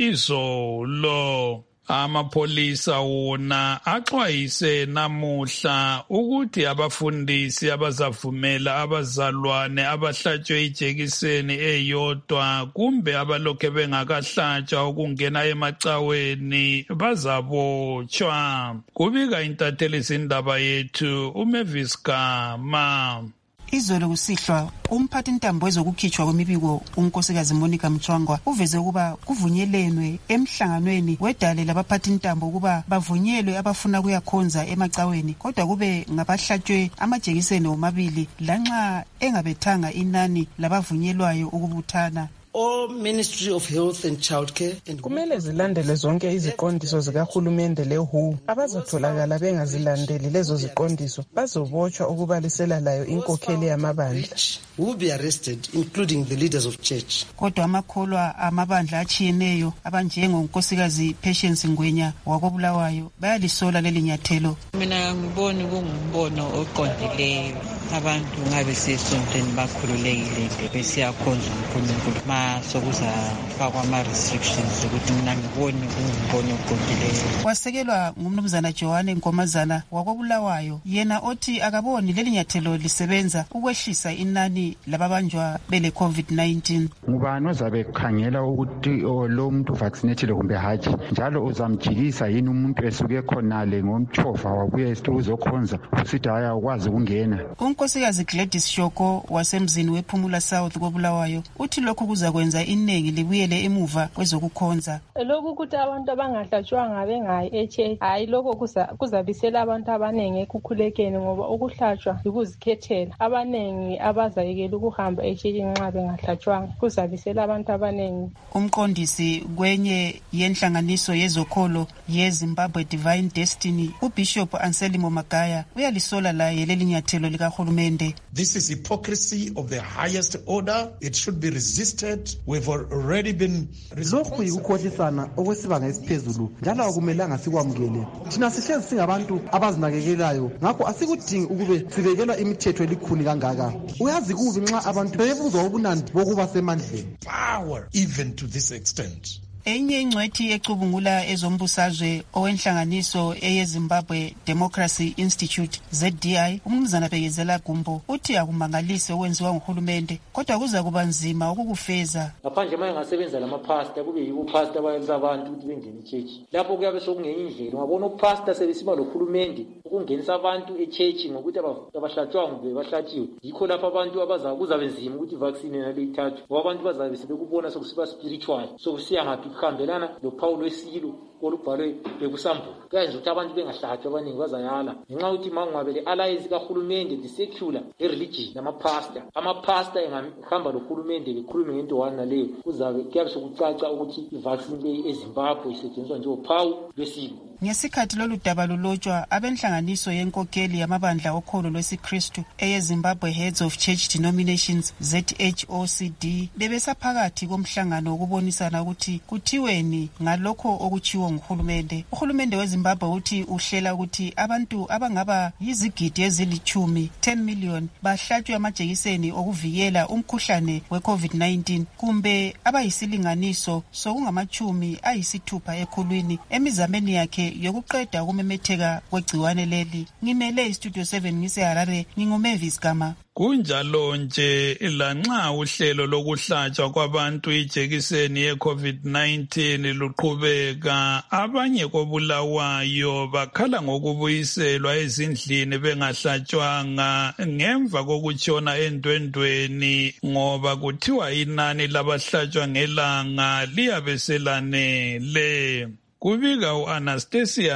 izolo. Amapolisa wona axwayise namuhla ukuthi abafundisi abazavumela abazalwane abahlatshwe ijekiseni eyodwa kumbe abalokhe bengakahlatshwa ukungena emacaweni bazabotshwa. Kubika intatheli zindaba yethu uMavis Gama. Izolo kusihlwa umphathintambo wezokukhitshwa kwemibiko unkosikazi Monica Mchwangwa uveze ukuba kuvunyelwenwe emhlanganweni wedale labaphathintambo ukuba bavunyelwe abafuna kuyakhonza emacaweni kodwa kube ngabahlatshwe amajekiseni omabili lanxa engabethanga inani labavunyelwayo ukubuthana. All Ministry of Health and Childcare and kumele zilandele zonke iziqondiso zikahulumende le-W H O. Abazotholakala bengazilandeli lezo ziqondiso bazobotshwa ukubalisela layo inkokheli yamabandla. Will be arrested, including the leaders of church. Kodwa amakholwa amabandla achiyeneyo abanjengonkosikazi Patience Ngwenya wakobulawayo bayalisola leli nyathelo. Mina ngiboni kungumbono oqondileyo. Abantu ngabe sesontweni bakhululekile besiyakhonza uNkulunkulu masokuzafakwa ama-restrictions ukuthi mina ngiboni kungumbono oqondileyo. Wasekelwa ngumnumzana Johanne Nkomazana wakobulawayo yena othi akaboni leli nyathelo lisebenza ukwehlisa inani lababanjwa bele COVID nineteen. Ngubani ozabe khangela ukuthi lo muntu vaccinated kumbe hatshi njalo uzamjikisa yini umuntu esuke khonale ngomchova wabuya uzokhonza usithi haya ukwazi ukungena. unkosikazi Gladys Shoko wasemzini wePhumula South koBulawayo uthi lokhu kuzakwenza iningi libuyele emuva kwezokukhonza. Lokhu ukuthi abantu abangahlatshwanga bengayi eChurch hayi lokho kuzabisela abantu abaningi ekukhulekeni ngoba ukuhlatshwa yikuzikhethela. Abaningi abazayekela ukuhamba eChurch nxa bengahlatshwanga kuzabisela abantu abaningi. Umqondisi kwenye yenhlanganiso yezokholo yeZimbabwe Divine Destiny uBishop Anselmo Magaya uyalisola laye leli nyathelo likahulumende. This is hypocrisy of the highest order. It should be resisted. We've already been lokhu yikukhohlisana okwesibanga esiphezulu njalo akumelanga sikwamukele. Thina sihlezi singabantu abazinakekelayo ngakho asikudingi ukube sibekelwa imithetho elikhuni kangaka. Uyazi kubi nxa abantu bebuzwa ubunandi bokuba semandleni. Power even to this extent. Enye ingcwethi ecubungula ezombusazwe owenhlanganiso eyeZimbabwe Democracy Institute Z D I umnumzana Bekezela Gumbo uthi akumangalise okwenziwa nguhulumende kodwa kuza kuba nzima ukukufeza. Ngaphandle manje ngasebenza lamapasta kube yibo pasta abayenza abantu ukuthi bengene eChurch. Lapho kuyabe sokungenye indlela ungabona upasta sebesiba lohulumende ukungenisa abantu eChurch ngokuthi abahlatshwanga kube bahlatshiwe. Yikho lapho abantu abazakuza benzima ukuthi vaccine naleyithathu ngoba abantu bazabe sebekubona sokusiba spiritual sokusiya ngaphi kuhambelana lophawu lwesilo olubhalwe ekusambulo kwenza ukuthi abantu bengahlatshwa abaningi bazayala ngenxa yokuthi mangabe le alliance kahulumende the secular religion namapasta amapasta engahamba lohulumende bekhulume ngento wana leyo kuzabe kuyabe sokucaca ukuthi ivaccine le eZimbabwe isetshenziswa njengophawu lwesilo. Ngesikhathi lolu daba lulotshwa abenhlanganiso yenkokheli yamabandla okholo lwesiKristu eyeZimbabwe Heads of Church Denominations Z H O C D bebesaphakathi komhlangano wokubonisana ukuthi kuthiweni ngalokho okuchiwo nguhulumende. Uhulumende weZimbabwe uthi uhlela ukuthi abantu abangaba yizigidi ezilichumi ten million bahlatshwe amajekiseni okuvikela umkhuhlane weCovid nineteen kumbe abayisilinganiso sokungamachumi ayisithupha ekhulwini emizameni yakhe yokuqeda ukumemetheka kwegciwane leli. Ngimele iStudio seven ngiseHarare nginguMavis Gama. Kunjalo nje lanxa uhlelo lokuhlatshwa kwabantu ijekiseni yeCovid nineteen luqhubeka abanye koBulawayo bakhala ngokubuyiselwa ezindlini bengahlatshwanga ngemva kokutshona endwendweni ngoba kuthiwa inani labahlatshwa ngelanga liyabeselanele. Kubika u-Anastasia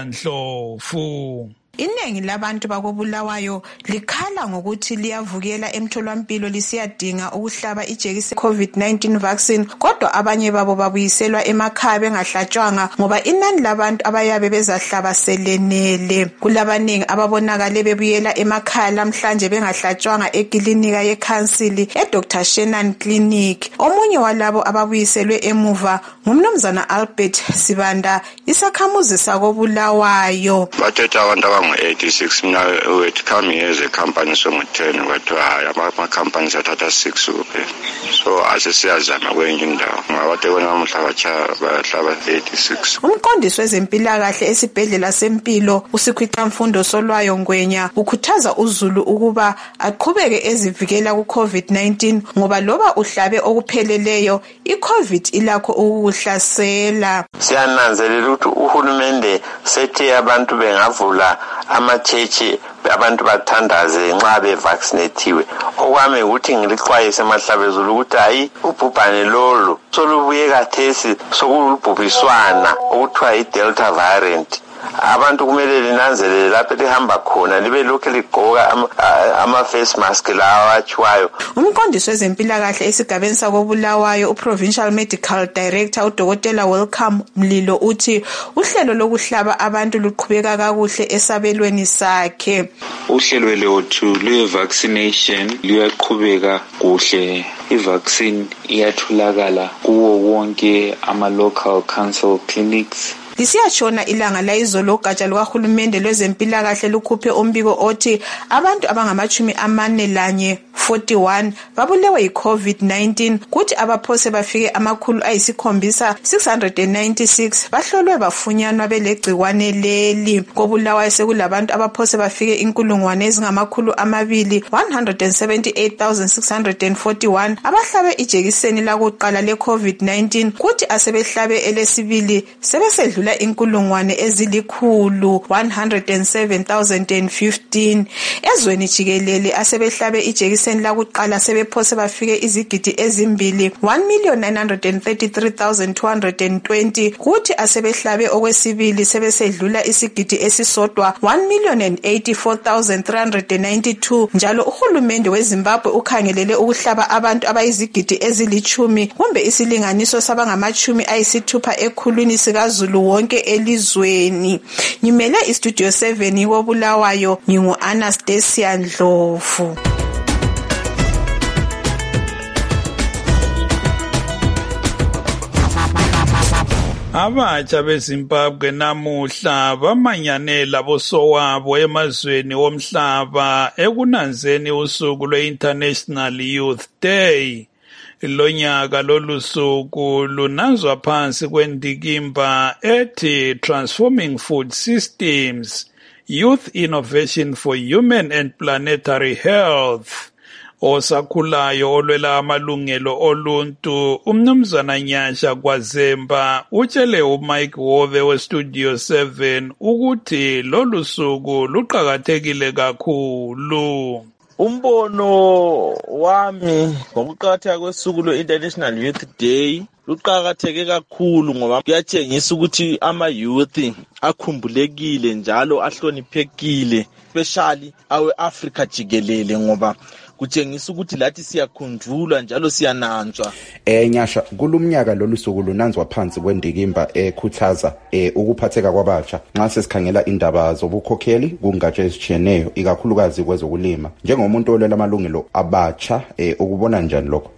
Ndlovu. Iningi labantu bakoBulawayo likhala ngokuthi liyavukela emtholampilo lisiyadinga ukuhlaba ijekiseni COVID nineteen vaccine kodwa abanye babo babuyiselwa emakhaya bengahlatshwanga ngoba inani labantu abayabe bezahlaba selenele. Kulabaningi ababonakale bebuyela emakhaya namhlanje bengahlatshwanga eklinika yeCouncil eDr Shenan Clinic. Omunye walabo ababuyiselwe emuva ngumnumzana Albert Sibanda isakhamuzi sakoBulawayo. Bathetha abantu eighty-six mina wethu coming as a company so ten wethu haya ama companies athatha six kuphela so asesiyazama kwenye indawo ngawade bona umhlaba cha bahlaba eighty-six. Umqondisi wezempilakahle esibhedlela sempilo uSikhwica Mfundo Solwayo Ngwenya ukhuthaza uZulu ukuba aqhubeke ezivikela kuCovid nineteen ngoba loba uhlabe okupheleleyo iCovid ilakho ukuhlasela. Siyananzelela ukuthi uhulumende sethi abantu bengavula amachechi abantu bathandaze nxa bevaccinatiwe. Okwami ukuthi ngilixwayise emahlabezulu ukuthi hayi ubhubhane lolu solubuye kathesi sokulubhubhiswana okuthiwa iDelta variant. Abantu kumele linanzelele lapho lihamba khona libe lokhu ligqoka ama face mask lawa achiwayo. Umqondisi wezempilakahle esigabeni sakoBulawayo uProvincial Medical Director uDokotela Welcome Mlilo uthi uhlelo lokuhlaba abantu luqhubeka kakuhle esabelweni sakhe. Uhlelo lwethu lwe-vaccination luyaqhubeka kuhle. I-vaccine iyatholakala kuwo wonke ama-local council clinics. Lisiyashona ilanga layizolo ugatsha lukahulumende lwezempilakahle lukhuphe umbiko othi abantu abangamachumi amane lanye forty-one babulewe yiCovid nineteen kuthi abaphose bafike amakhulu ayisikhombisa six hundred ninety-six bahlolwe bafunyanwa belegciwane leli. KoBulawayo sekulabantu abaphose bafike inkulungwane ezingamakhulu amabili one hundred seventy-eight thousand six hundred forty-one abahlabe ijekiseni lakuqala leCovid nineteen kuthi asebehlabe elesibili sebesedlula abadlula inkulungwane ezilikhulu one hundred seven thousand fifteen. Ezweni jikelele asebehlabe ijekiseni lakuqala sebephose bafike izigidi ezimbili one million nine hundred thirty-three thousand two hundred twenty, kuthi asebehlabe okwesibili sebesedlula isigidi esisodwa one million eighty-four thousand three hundred ninety-two. Njalo uhulumende weZimbabwe ukhangelele ukuhlaba abantu abayizigidi ezilichumi kumbe isilinganiso sabangamachumi ayisithupha ekhulwini sikazulu wonke elizweni. Ngimele istudio seven koBulawayo, ngingu Anastasia Ndlovu. Abatsha beZimbabwe namuhla bamanyanela bosowabo emazweni womhlaba ekunanzeni usuku lwe-International Youth Day. Lonyaka lolusuku lunanzwa phansi kwendikimba ethi Transforming Food Systems, Youth Innovation for Human and Planetary Health. Osakhulayo olwela amalungelo oluntu umnumzana Nyasha Kwazemba utshele uMike Wove weStudio seven ukuthi lolu suku luqhakathekile kakhulu. Umbono wami ngokuqhatheka kwesuku lwe-International Youth Day luqhakatheke kakhulu ngoba kuyatshengisa ukuthi ama-youth akhumbulekile njalo ahloniphekile, especially awe-Africa jikelele, ngoba kutshengisa ukuthi lathi siyakhunjulwa njalo siyananzwa. Eh Nyasha, kulumnyaka lolu suku lunanzwa phansi kwendikimba ekhuthaza eh ukuphatheka kwabatsha nxa sesikhangela indaba zobukhokheli kungatshe ezitshiyeneyo ikakhulukazi kwezokulima. Njengomuntu olwela amalungelo abatsha eh ukubona njani lokho?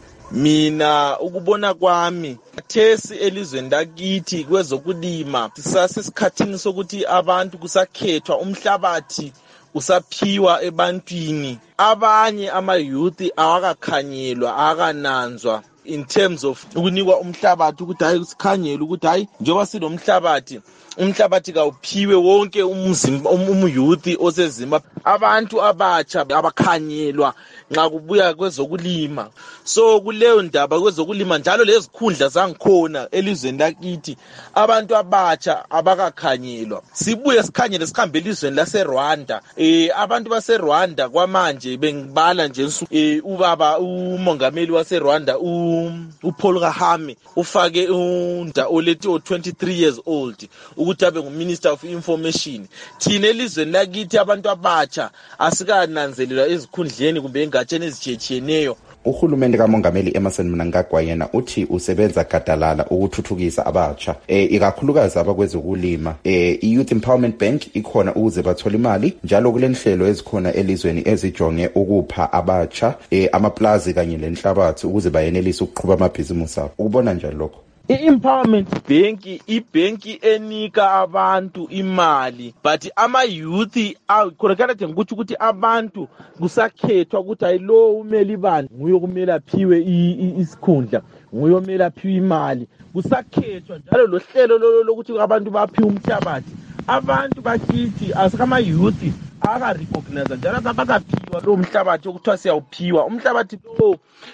Mina ukubona kwami thesi elizweni lakithi kwezokulima sisasesikhathini sokuthi abantu kusakhethwa umhlabathi usaphiwa ebantwini. Abanye ama-youth awakakhanyelwa, akananzwa in terms of ukunikwa umhlabathi ukuthi hayi sikhanyele ukuthi hayi njengoba sinomhlabathi umhlabathi kawuphiwe wonke umzimba umyouth oseZimbabwe. Abantu abatsha abakhanyelwa nxa kubuya kwezokulima. So kuleyo ndaba kwezokulima njalo lezikhundla zangikhona elizweni lakithi abantu abatsha abakakhanyelwa. Sibuye sikhanyele sikhambe elizweni laseRwanda. Eh abantu baseRwanda kwamanje bengibala nje eh ubaba umongameli waseRwanda u uPaul Kagame ufake unda olethi o twenty-three years old ukuthi abe nguminister of information. Thina elizweni lakithi abantu abatsha asikananzelelwa ezikhundleni kumbe engatsheni ezitshiyeneyo. Uhulumende kaMongameli Emmerson Mnangagwa yena uthi usebenza gadalala ukuthuthukisa abatsha eh ikakhulukazi abakwezokulima. Eh iYouth Empowerment Bank ikhona ukuze bathola imali njalo kulenhlelo ezikhona elizweni ezijonge ukupha abatsha eh amaplazi kanye lenhlabathi ukuze bayenelise ukuqhubha amabhizimusi abo. Ukubona njani lokho? I-Empowerment Bank ibhenki enika abantu imali, but ama-youth khonakala nje ukuthi ukuthi abantu kusakhethwa ukuthi ayilo umeli bani nguye kumele aphiwe isikhundla, nguye kumele aphiwe imali. Kusakhethwa njalo lo hlelo lokuthi abantu baphiwe umhlabathi. Abantu bakithi asikama-youth aka-recognize njalo abakaphiwa lo mhlabathi okuthiwa siyawuphiwa. Umhlabathi lo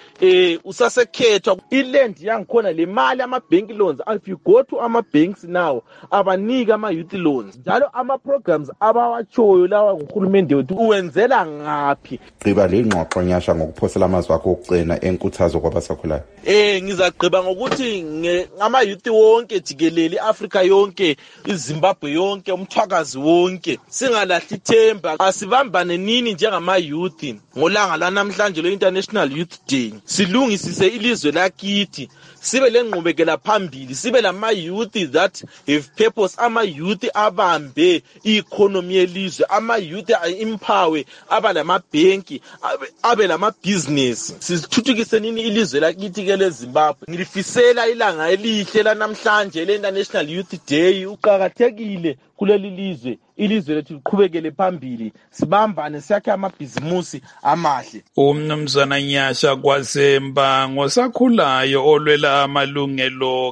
eh usasekhethwa iland yangikhona le mali ama-bank loans. If you go to ama-banks now abanika ama-youth loans njalo ama-programs abawatshoyo lawa nguhulumende wethu uwenzela ngaphi. Gqiba le ngxoxo Nyasha ngokuphosela amazwi akho okugcina enkuthazo kwabasakhulayo. Eh ngizagqiba ngokuthi ama-youth wonke jikelele Africa yonke, iZimbabwe yonke, umthwakazi wonke singalahli ithemba, asibambane nini njengama-youth ngolanga lanamhlanje lo-International Youth Day. Silungisise ilizwe lakithi, sibe lenqubekela phambili, sibe lama-youth that have purpose, ama-youth abambe i-economy yelizwe, ama-youth empower, aba lamabhenki, abe lama-business. Sithuthukise nini ilizwe lakithi ke leZimbabwe. Ngilifisela ilanga elihle lanamhlanje le-International Youth Day. Uqhakathekile kuleli lizwe, ilizwe lethu liqhubekele phambili, sibambane sakhe amabhizimusi amahle. Umnumzana Nyasha Kwazemba ngosakhulayo olwela amalungelo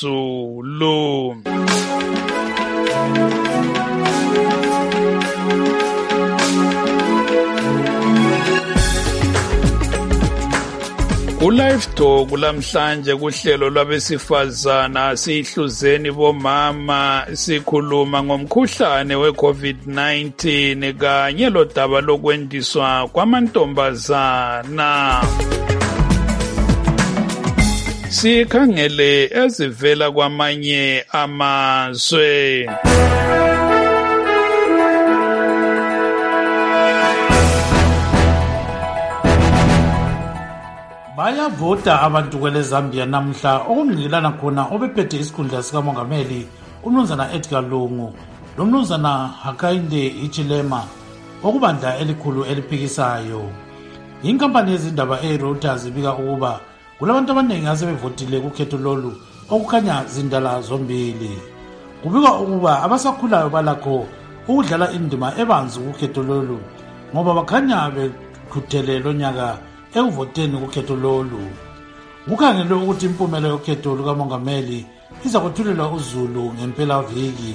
kaZulu. uLive Talk lamhlanje kuhlelo lwabesifazana sihluzeni bomama sikhuluma ngomkhuhlane weCovid nineteen kanye lodaba lokwendiswa kwamantombazana. Sikhangele ezivela kwamanye amazwe. Bayavota abantu kwele Zambia namhla okungqilana khona obephethe isikhundla sikamongameli umnumzana Edgar Lungu lomnumzana Hakainde Hichilema okubandla elikhulu eliphikisayo. Inkampani yezindaba eReuters ibika ukuba kulabantu abaningi asebevotile kukhetho lolu okukhanya zindala zombili. Kubikwa ukuba abasakhulayo balakho ukudlala indima ebanzi kukhetho lolu ngoba bakhanya bekhuthele lonyaka ekuvoteni kukhetho lolu. Kukhangelwe ukuthi impumela yokhetho lukamongameli iza kwethulelwa uZulu ngempela viki.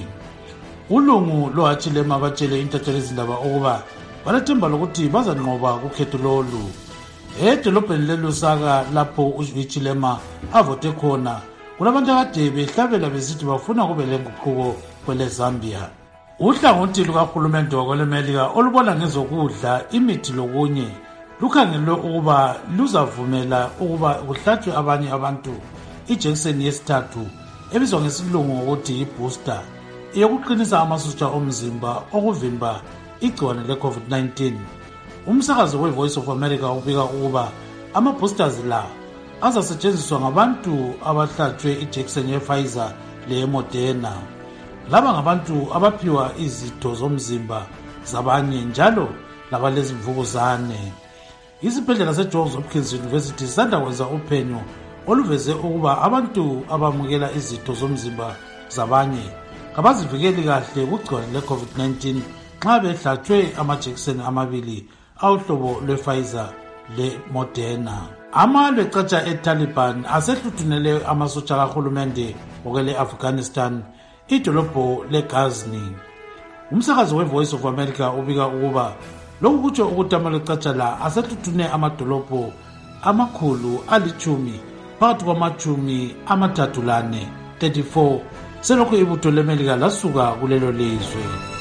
uLungu loHachilema batshele intatheli izindaba ukuba balethemba lokuthi bazanqoba kukhetho lolu. Edolobheni leLusaka lapho uHachilema avote khona kulabantu akade behlabela besithi bafuna kube lenguquko kwele Zambia. Uhlangothi lukahulumende wakwelemelika olubona ngezokudla imithi lokunye lukhangelwe ukuba luzavumela ukuba kuhlatshwe abanye abantu ijekiseni yesithathu ebizwa ngesilungu ngokuthi yi-booster eyokuqinisa amasotsha omzimba okuvimba igciwane le-COVID nineteen. Umsakazo we-Voice of America ubika ukuba ama-boosters la azasetshenziswa ngabantu abahlatshwe ijekiseni ye-Pfizer le-Moderna. Laba ngabantu abaphiwa izitho zomzimba zabanye njalo labalezimvukuzane. Isibhedlela seJohns Hopkins University sisanda kwenza uphenyo oluveze ukuba abantu abamukela izitho zomzimba zabanye kabazivikeli kahle kugciwane le-COVID nineteen nxa behlatshwe amajekiseni amabili awuhlobo lwe-Pfizer le-Moderna. Amalwe catsha eTaliban asehluthunele amasotsha kahulumende okwele Afghanistan idolobho leGhazni. Umsakazo we-Voice of America ubika ukuba lokhu kutsho ukuthi amalwe catsha la asehluthune amadolobho amakhulu alichumi phakathi kwamachumi amathathu lane thirty-four selokhu ibutho lemelika lasuka kulelo lizwe.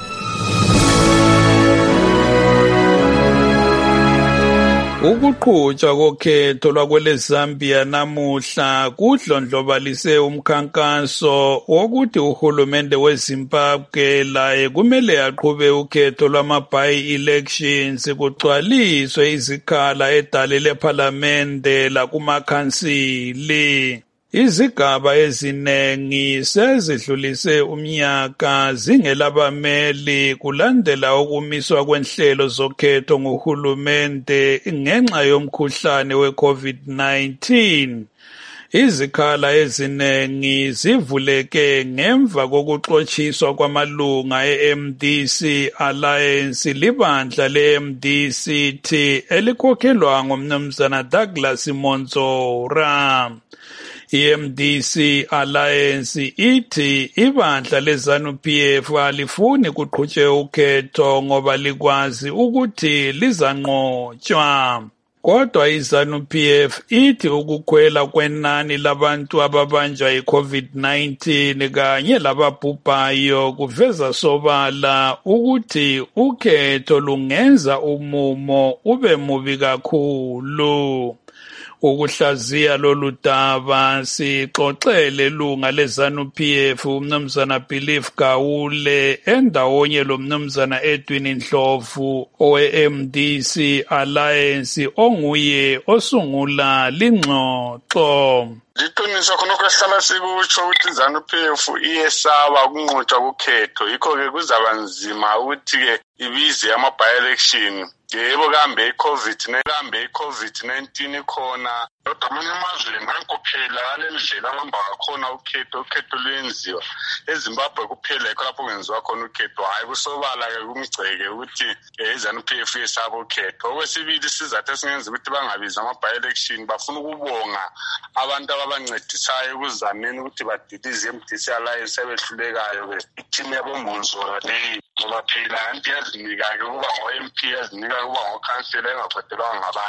Ukuqhutshwa kokhetho lwakwele Zambia namuhla kudlondlobalise umkhankaso wokuthi uhulumende weZimbabwe laye kumele aqhube ukhetho lwama-by-elections kugcwaliswe izikhala edale lephalamende lakumakhansili. Izigaba ezinengi sezidlulise umnyaka zingelabameli kulandela ukumiswa kwenhlelo zokhetho nguhulumende ngenxa yomkhuhlane weCovid nineteen. Izikhala ezinengi zivuleke ngemva kokuxotshiswa kwamalunga e-M D C Alliance libandla le-M D C T elikhokhelwa ngumnumzana Douglas Monzora. I-M D C Alliance ithi ibandla leZANU-P F alifuni kuqhutshwe ukhetho ngoba likwazi ukuthi lizanqotshwa. Kodwa iZANU-P F ithi ukukhwela kwenani labantu ababanjwa yi-COVID nineteen kanye lababhubhayo kuveza sobala ukuthi ukhetho lungenza umumo ube mubi kakhulu. Ukuhlaziya lolu daba sixoxele lunga leZANU-P F umnumzana Belief Gawule endawonye lo mnumzana Edwin Ndlovu owe-M D C Alliance onguye osungula lingxoxo. Liqiniso khona okuhlala sikutsho ukuthi iZANU-P F iyesaba ukunqotshwa kukhetho yikho-ke kuzaba nzima ukuthi-ke ibize ama-by-election. Yebo kambe i-COVID kambe i-COVID nineteen ikhona kodwa amanye amazweni ankophela ngale ndlela ahamba ngakhona ukhetho ukhetho lwenziwa eZimbabwe kuphela yikho lapho kwenziwa khona ukhetho hayi kusobala-ke kumgceke ukuthi iZANU-P F yesaba ukhetho. Okwesibili isizathu esingenza ukuthi bangabizi ama-by-election bafuna ukubonga abantu ababancedisayo ekuzameni ukuthi badilize i-M D C Alliance ebehlulekayo-ke ithimu yaboMonzora leyi ngoba phela anti yazinika-ke ukuba ngo-M P yazinika ukuba ngokhansela engabhadelwanga ngabantu.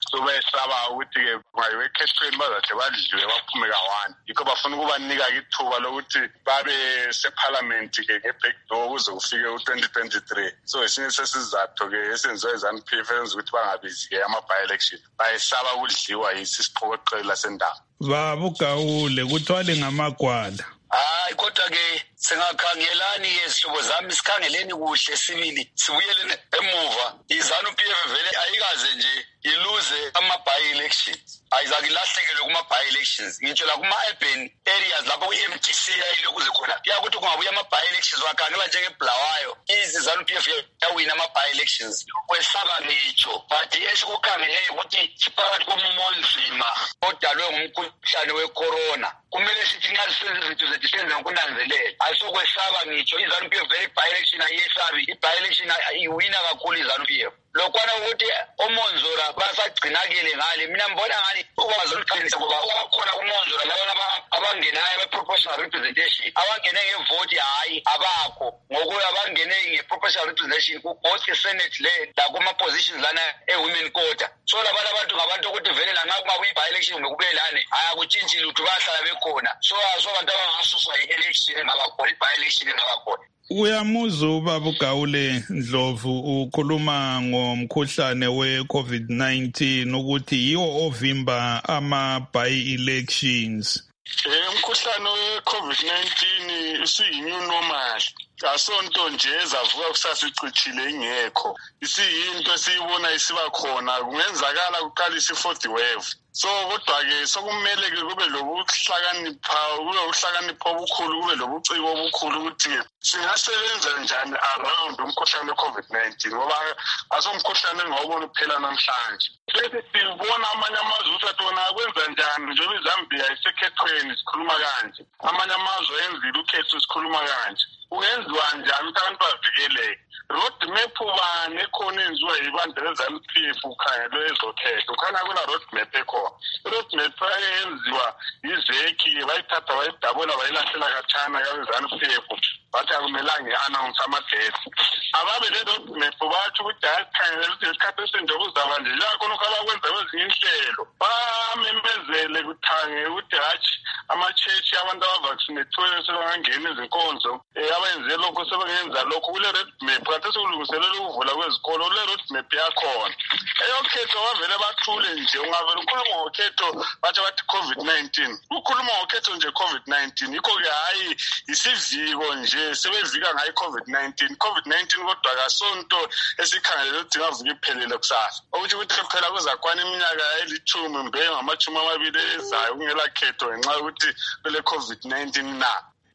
so bayesaba ukuthi-ke kungayiwe ekhethweni bazahle badliwe baphume kawani. Yikho bafuna ukubanika-ke ithuba lokuthi babe sephalamenti-ke nge-backdoor kuze kufike u-twenty twenty-three. So esinye sesizathu-ke esenziwa i-ZANU P F esenza ukuthi bangabizi-ke ama-by-election. Bayesaba ukudliwa yisi isiqokoqela sendaba. Babugawule kuthwale ngamagwala. Hayi kodwa ke singakhangelani ke sihlobo zami sikhangeleni kuhle sibili sibuyele emuva. iZANU P F vele ayikaze nje iluze ama by elections. Ayizakilahlekelwe kuma by elections. Ngitsho la kuma urban areas lapho ku-M D C ayilokuze khona. Yakuthi kungabuya ama by elections wakhangela njenge Bulawayo. iZANU P F yawina ama by elections. Kwesaba ngitsho but esikukhangele ukuthi siphakathi komonzima odalwe ngumkhuhlane we-corona. Kumele sithi nxa sisenza izinto zethu senze ngokunanzelela. Ayisokwesaba ngitsho iZANU P F vele by election ayesabi. I-by election iwina kakhulu iZANU P F. Lokwana ukuthi omonzora basagcinakele ngale mina mbona ngani ukwaziqinisa ngoba ukhona umonzora laba abangenayo be-proportional representation abangene ngevoti hayi abakho ngokuya abangene nge-proportional representation ku-both senate le la kuma-positions lana e-women quota. So labana abantu ngabantu ukuthi vele lanxa kungabuya i-by-election kumbe kube lane ayakutshintshi lutho bayahlala bekhona. So so abantu abangasuswa i-election engabakhona i-by-election engabakhona. Uyamuza ubaba uGawule Ndlovu ukhuluma ngomkhuhlane we-COVID nineteen ukuthi yiwo ovimba ama-by elections. Umkhuhlane we-COVID nineteen usuyi-new normal. Asonto nje ezavuka kusasa icithile ingekho. Isiyinto esiyibona isiba khona kungenzakala kuqalisa i-fourth wave. So kodwa-ke sokumele-ke kube lokuhlakanipha kube ukuhlakanipha obukhulu kube lobuciko obukhulu ukuthi singasebenza njani around umkhuhlane we-COVID nineteen ngoba asomkhuhlane engawubona kuphela namhlanje. Bese sibona amanye amazwe ukuthi wona akwenza njani njengoba iZambia isekhethweni sikhuluma kanje. Amanye amazwe enzile ukhetho sikhuluma kanje. Ungenziwa njani ukuthi abantu bavikeleke? Road map bani ekhona enziwa yibandla leZANU P F ukhangelwe ezokhetho. Ukhana kuna road map ekhona. Road map eyenziwa yizeki bayithatha bayidabula bayilahlela kathana kabeZANU P F. Bathi akumelanga i-announce ama-date. Ababe le road map bathi ukuthi hayikhangela ukuthi isikhathi esinje kuzaba nje. Yakhona ukabakwenza kwezinye inhlelo. Bamembezele kuthange ukuthi hatshi ama-church abantu abavaccinathiweyo sebangangena izinkonzo. Abenze lokho sebengenza lokho kule road map kanti sekulungiselela ukuvula kwezikolo kule road map yakhona. Eyokhetho bavele bathule nje ungavela ukhuluma ngokhetho bathi bathi COVID nineteen. Ukhuluma ngokhetho nje COVID nineteen yikho-ke hayi isiviko nje sebevika ngayo i-COVID nineteen. COVID nineteen kodwa kasonto esikhangelele ukuthi ingavuka iphelele kusasa. Ukuthi ukuthi phela kuzakwana iminyaka elithumi mbe ngamachumi amabili ezayo kungela khetho ngenxa yokuthi kule COVID nineteen na.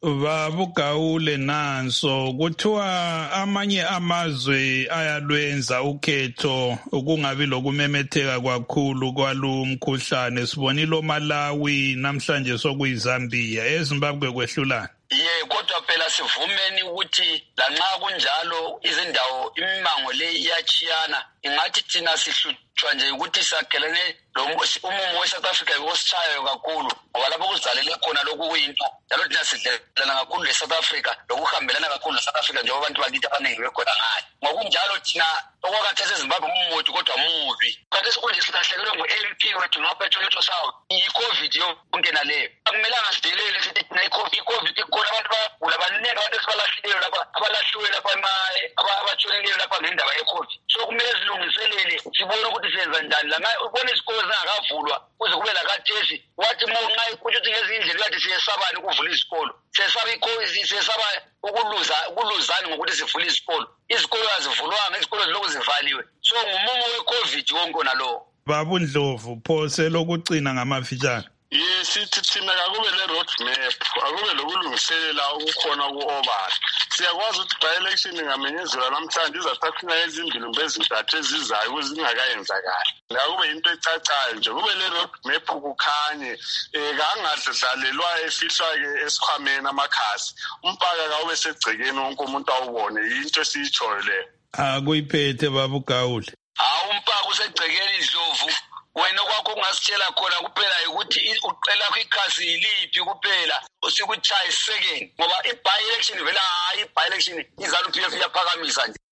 Babugawule nanso kuthiwa amanye amazwe ayalwenza ukhetho ukungabi lokumemetheka kakhulu kwalumkhuhlane. Sibonile Malawi namhlanje sokuyiZambia, eZimbabwe kwehlulana. Ye kodwa phela sivumeni ukuthi lanxa kunjalo izindawo imimango le iyachiyana. Ingathi thina sihlutshwa nje ukuthi sagelene umumo we-South Africa yositshayo kakhulu ngoba lapho kuzalele khona lokhu kuyinto njalo thina sidlelana kakhulu le-South Africa lokuhambelana kakhulu le-South Africa njengoba abantu bakithi abaningi bekhona ngayo. Ngokunjalo thina okwakhathesi eZimbabwe umumothi kodwa mubi. Khathesi kunje silahlekelwe ngu-L P wethu noPetronetho South. Yi-COVID yonke naleyo. Akumelanga sidelele sithi thina i-COVID ikhona abantu bagula baningi abantu esibalahlileyo lapha abalahliwe lapha abatshoneleyo lapha ngendaba ye-COVID. So kumele silungiselele sibone ukuthi senza njani la ubona isikolo zingakavulwa kuze kube lakathesi wathi nxa ukuthi ngezinye indlela kade siyesabani ukuvula izikolo siyesaba ikhozi siyesaba ukuluza ukuluzana ngokuthi sivule izikolo izikolo azivulwanga izikolo zilokhu zivaliwe so ngumumo we-COVID wonke nalowo. Baba Ndlovu phose lokucina ngamafitshane. Yesithi thina akube le-road map akube lokulungiselela ukukhona ku-obala. Siyakwazi ukuthi by-election ngamenyezelwa namhlanje izathathina ezimbili mbe ezintathu ezizayo ukuze zingakayenzakali. Akube yinto ecacayo nje kube le-road map kukhanye um kangadlalelwa efihlwa-ke esikhwameni amakhasi umpaka kawube segcekeni wonke umuntu awubone yinto esiyitshoyo leyo. Akuyiphethe Baba uGawule. Hawu umpaka usegcekeni Ndlovu. Wena kwakho ungasitshela khona kuphela ukuthi uqela kwikhasi yiliphi kuphela usikuchaya second ngoba i-by election vela hayi i-by election iZANU P F iyaphakamisa nje.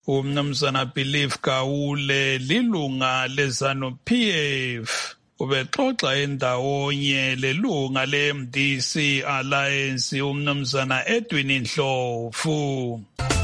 Umnumzana Belief Gaule lilunga leZANU-P F ubexoxa endawonye lelunga le-M D C Alliance umnumzana Edwin Ndlovu.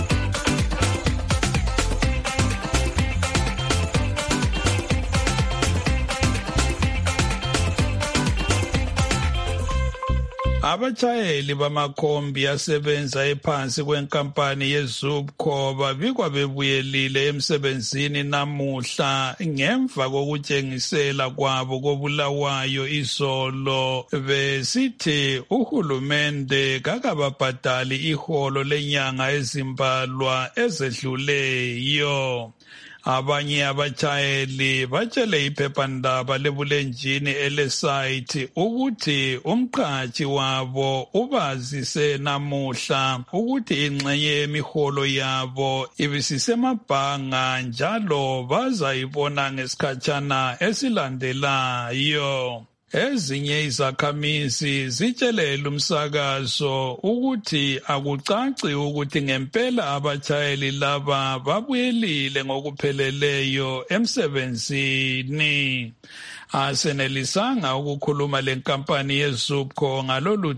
Abatshayeli bamakhombi asebenza ephansi kwenkampani yeZUBCO babikwa bebuyelile emsebenzini namuhla ngemva kokutshengisela kwabo kobulawayo izolo besithi uhulumende kakababhadali iholo lenyanga ezimbalwa ezedluleyo. Abanye abatshayeli batshele iphephandaba lebulenjini elesayithi ukuthi umqhatshi wabo ubazise namuhla ukuthi ingxenye yemiholo yabo ibisisemabhanga njalo bazayibona ngesikhatshana esilandelayo. Ezinye izakhamizi zitshelele umsakazo ukuthi akucaci ukuthi ngempela abatshayeli laba babuyelile ngokupheleleyo emsebenzini. Asenelisanga ukukhuluma lenkampani yeZUBCO ngalolu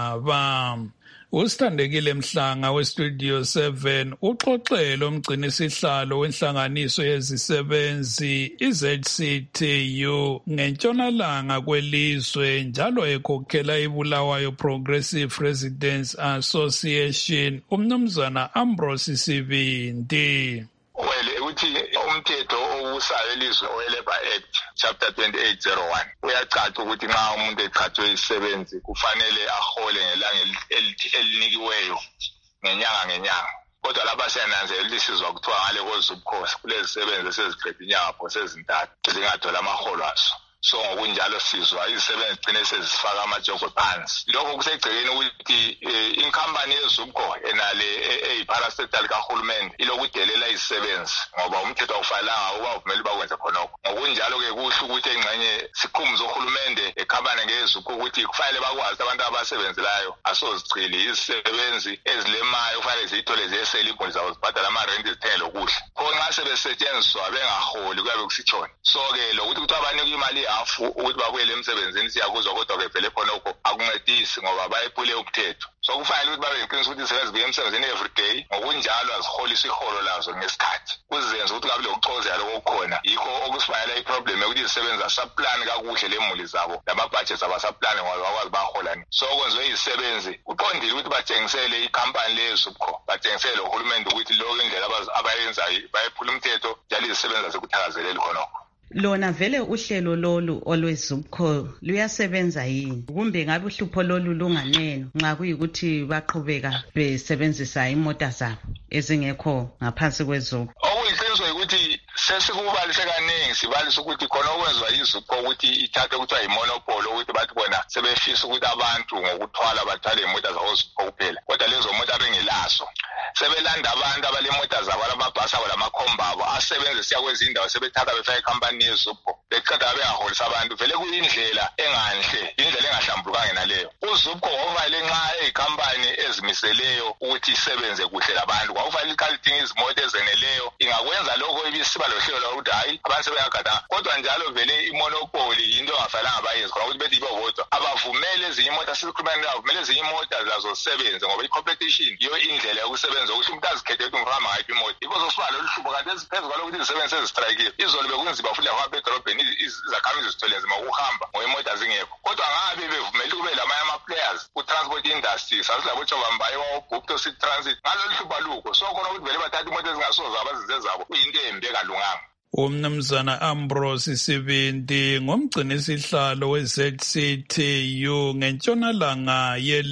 daba. Usithandekile Mhlanga weStudio seven uxoxele umgcinisihlalo wenhlanganiso yezisebenzi i-Z C T U ngentshonalanga kwelizwe njalo ekhokhela iBulawayo Progressive Residents Association umnumzana Ambrose Sibindi. Well, ukuthi umthetho obusayo elizwe oLabour Act chapter twenty-eight oh one uyacaca ukuthi nxa umuntu eqhathwe isebenzi kufanele ahole ngelanga elinikiweyo ngenyanga ngenyanga. Kodwa lapha siyananzelela isizwa kuthiwa ngale koZUBCO kulezi sebenzi seziqeda inyanga phose ezintathu zingathola amaholo azo. So ngokunjalo sizwa izisebenzi zigcine sezifaka amajogo phansi. Lokho kusegcekeni ukuthi inkampani yeZUBCO enale eyiparastatal kahulumende ilokudelela izisebenzi ngoba umthetho awufanelanga ubavumela bakwenze khonokho. Ngokunjalo-ke kuhle ukuthi engxenye sikhumbuze uhulumende ekhampani ngeZUBCO ukuthi kufanele bakwazi abantu abasebenzelayo asozichili izisebenzi ezilemayo kufanele ziyithole ziyesela imali zabo zibhadala amarenti zithenge lokudla. Pho nxa sebesetshenziswa bengaholi kuyabe kusitshona. So-ke lokuthi kuthiwa banikwe imali afu ukuthi babuyele emsebenzini siyakuzwa kodwa ke vele khonokho akuncedisi ngoba bayephule umthetho. So kufanele ukuthi babe yiqiniso ukuthi isebenzi buye emsebenzini every day ngokunjalo aziholisa iholo lazo ngesikhathi. Kuzenza ukuthi kabe lokuxozela lokukhona yikho okusifanele iproblem ukuthi izisebenzi asaplani kakuhle lemuli zabo lama-budgets abasaplani ngoba bakwazi baholani. So kwenziwe izisebenzi kuqondile ukuthi batshengisele ikhampani leZUBCO batshengisele uhulumende ukuthi lokho indlela abayenzayo bayephula umthetho njalo izisebenzi azikuthakazeleli khonokho. Lona vele uhlelo lolu olweZUBCO luyasebenza yini kumbe ngabe uhlupho lolu lunganeno nxa kuyikuthi baqhubeka besebenzisa imota zabo ezingekho ngaphansi kweZUBCO? Okuyiqiniso ukuthi sesikubalise kaningi sibalisa ukuthi khona okwenziwa yiZUBCO ukuthi ithathe kuthiwa yimonopolo ukuthi bathi bona sebefisa ukuthi abantu ngokuthwala bathwale imota zabo ZUBCO kuphela kodwa lezo mota bengelazo. Sebelanda abantu abalemota zabo lamabhasi abo lamakhomba abo asebenze siya kwezindawo sebethatha befaka ikhampani yeZUBCO beqeda beyaholisa abantu. Vele kuyindlela enganhle indlela engahlambulukanga naleyo. uZUBCO ngokufanele nxa eyikhampani ezimiseleyo ukuthi isebenze kuhle labantu kwakufanele iqale idinga izimoto ezeneleyo. Ingakwenza lokho ibisiba lohlelo lokuthi hayi abantu sebeyagada kodwa njalo vele imonopoli into engafanelanga bayenze khona ukuthi bethi bebodwa abavumele ezinye imota sikhulumani avumele ezinye imota lazo zisebenze ngoba i-competition iyo indlela yokusebenza ukuthi umuntu azikhethe ukuthi ngihamba ngayiphi imota. Yikho sokusiba lolu hlubo kanti eziphezu kwalokuthi izisebenzi sezistrayikile izolo bekunzima futhi lapha edolobheni izakhamizi zithole nzima ukuhamba ngoba imota zingekho. Kodwa ngabe bevumele kube lamanye ama-players ku-transport industry sasilabotshobambaye wawubhupto city transit ngalolu hlubo alukho. So khona ukuthi vele bathatha imoto ezingasoza abazize zabo kuyinto embi engalunganga. Umnumzana Ambrose Sibindi ngumgcinisihlalo we-Z C T U ngentshonalanga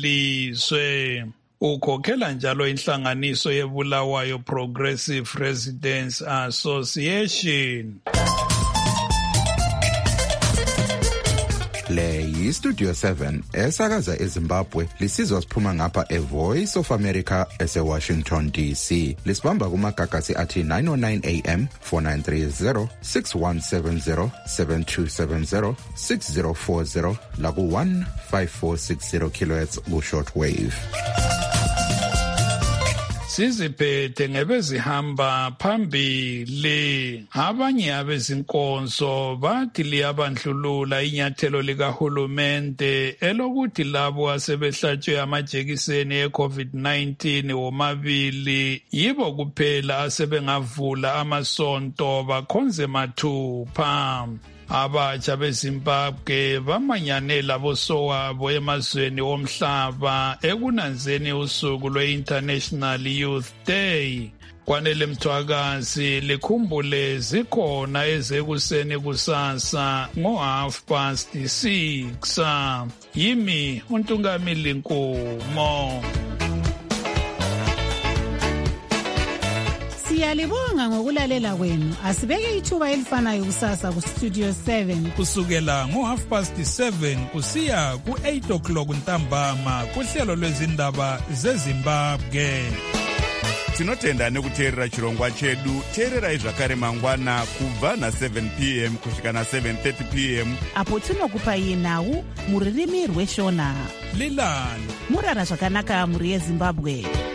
yelizwe. Ukhokhela njalo inhlanganiso yeBulawayo Progressive Residents Association. Le yiStudio seven esakaza eZimbabwe lisizwa siphuma ngapha eVoice of America eseWashington D C. Lisibamba kumagagasi athi nine oh nine A M, four nine three zero, six one seven zero, seven two seven zero, six zero four zero laku one five four six zero kilohertz ku shortwave. siziphethe ngebezihamba phambili. Abanye abezinkonzo bathi liyabandlulula inyathelo likahulumente elokuthi labo asebehlatshwe amajekiseni e-COVID nineteen womabili yibo kuphela asebengavula amasonto bakhonze mathupha. Abatsha beZimbabwe bamanyane labosowabo emazweni omhlaba ekunanzeni usuku lwe-International Youth Day. Kwanele Mthwakazi likhumbule zikhona ezekuseni kusasa ngo half past six. Yimi uNtungamili Nkumo. Siyalibonga ngokulalela kwenu. Asibeke ithuba elifanayo kusasa ku Studio seven. Kusukela ngo half past seven kusiya ku eight o'clock ntambama kuhlelo lwezindaba zeZimbabwe. Tinotenda nekuteerera chirongwa chedu. Teererai zvakare mangwana kubva na seven p m kusvika na seven thirty p m apo tinokupai nhau muririmi rweshona. Lilani murara zvakanaka muri yeZimbabwe.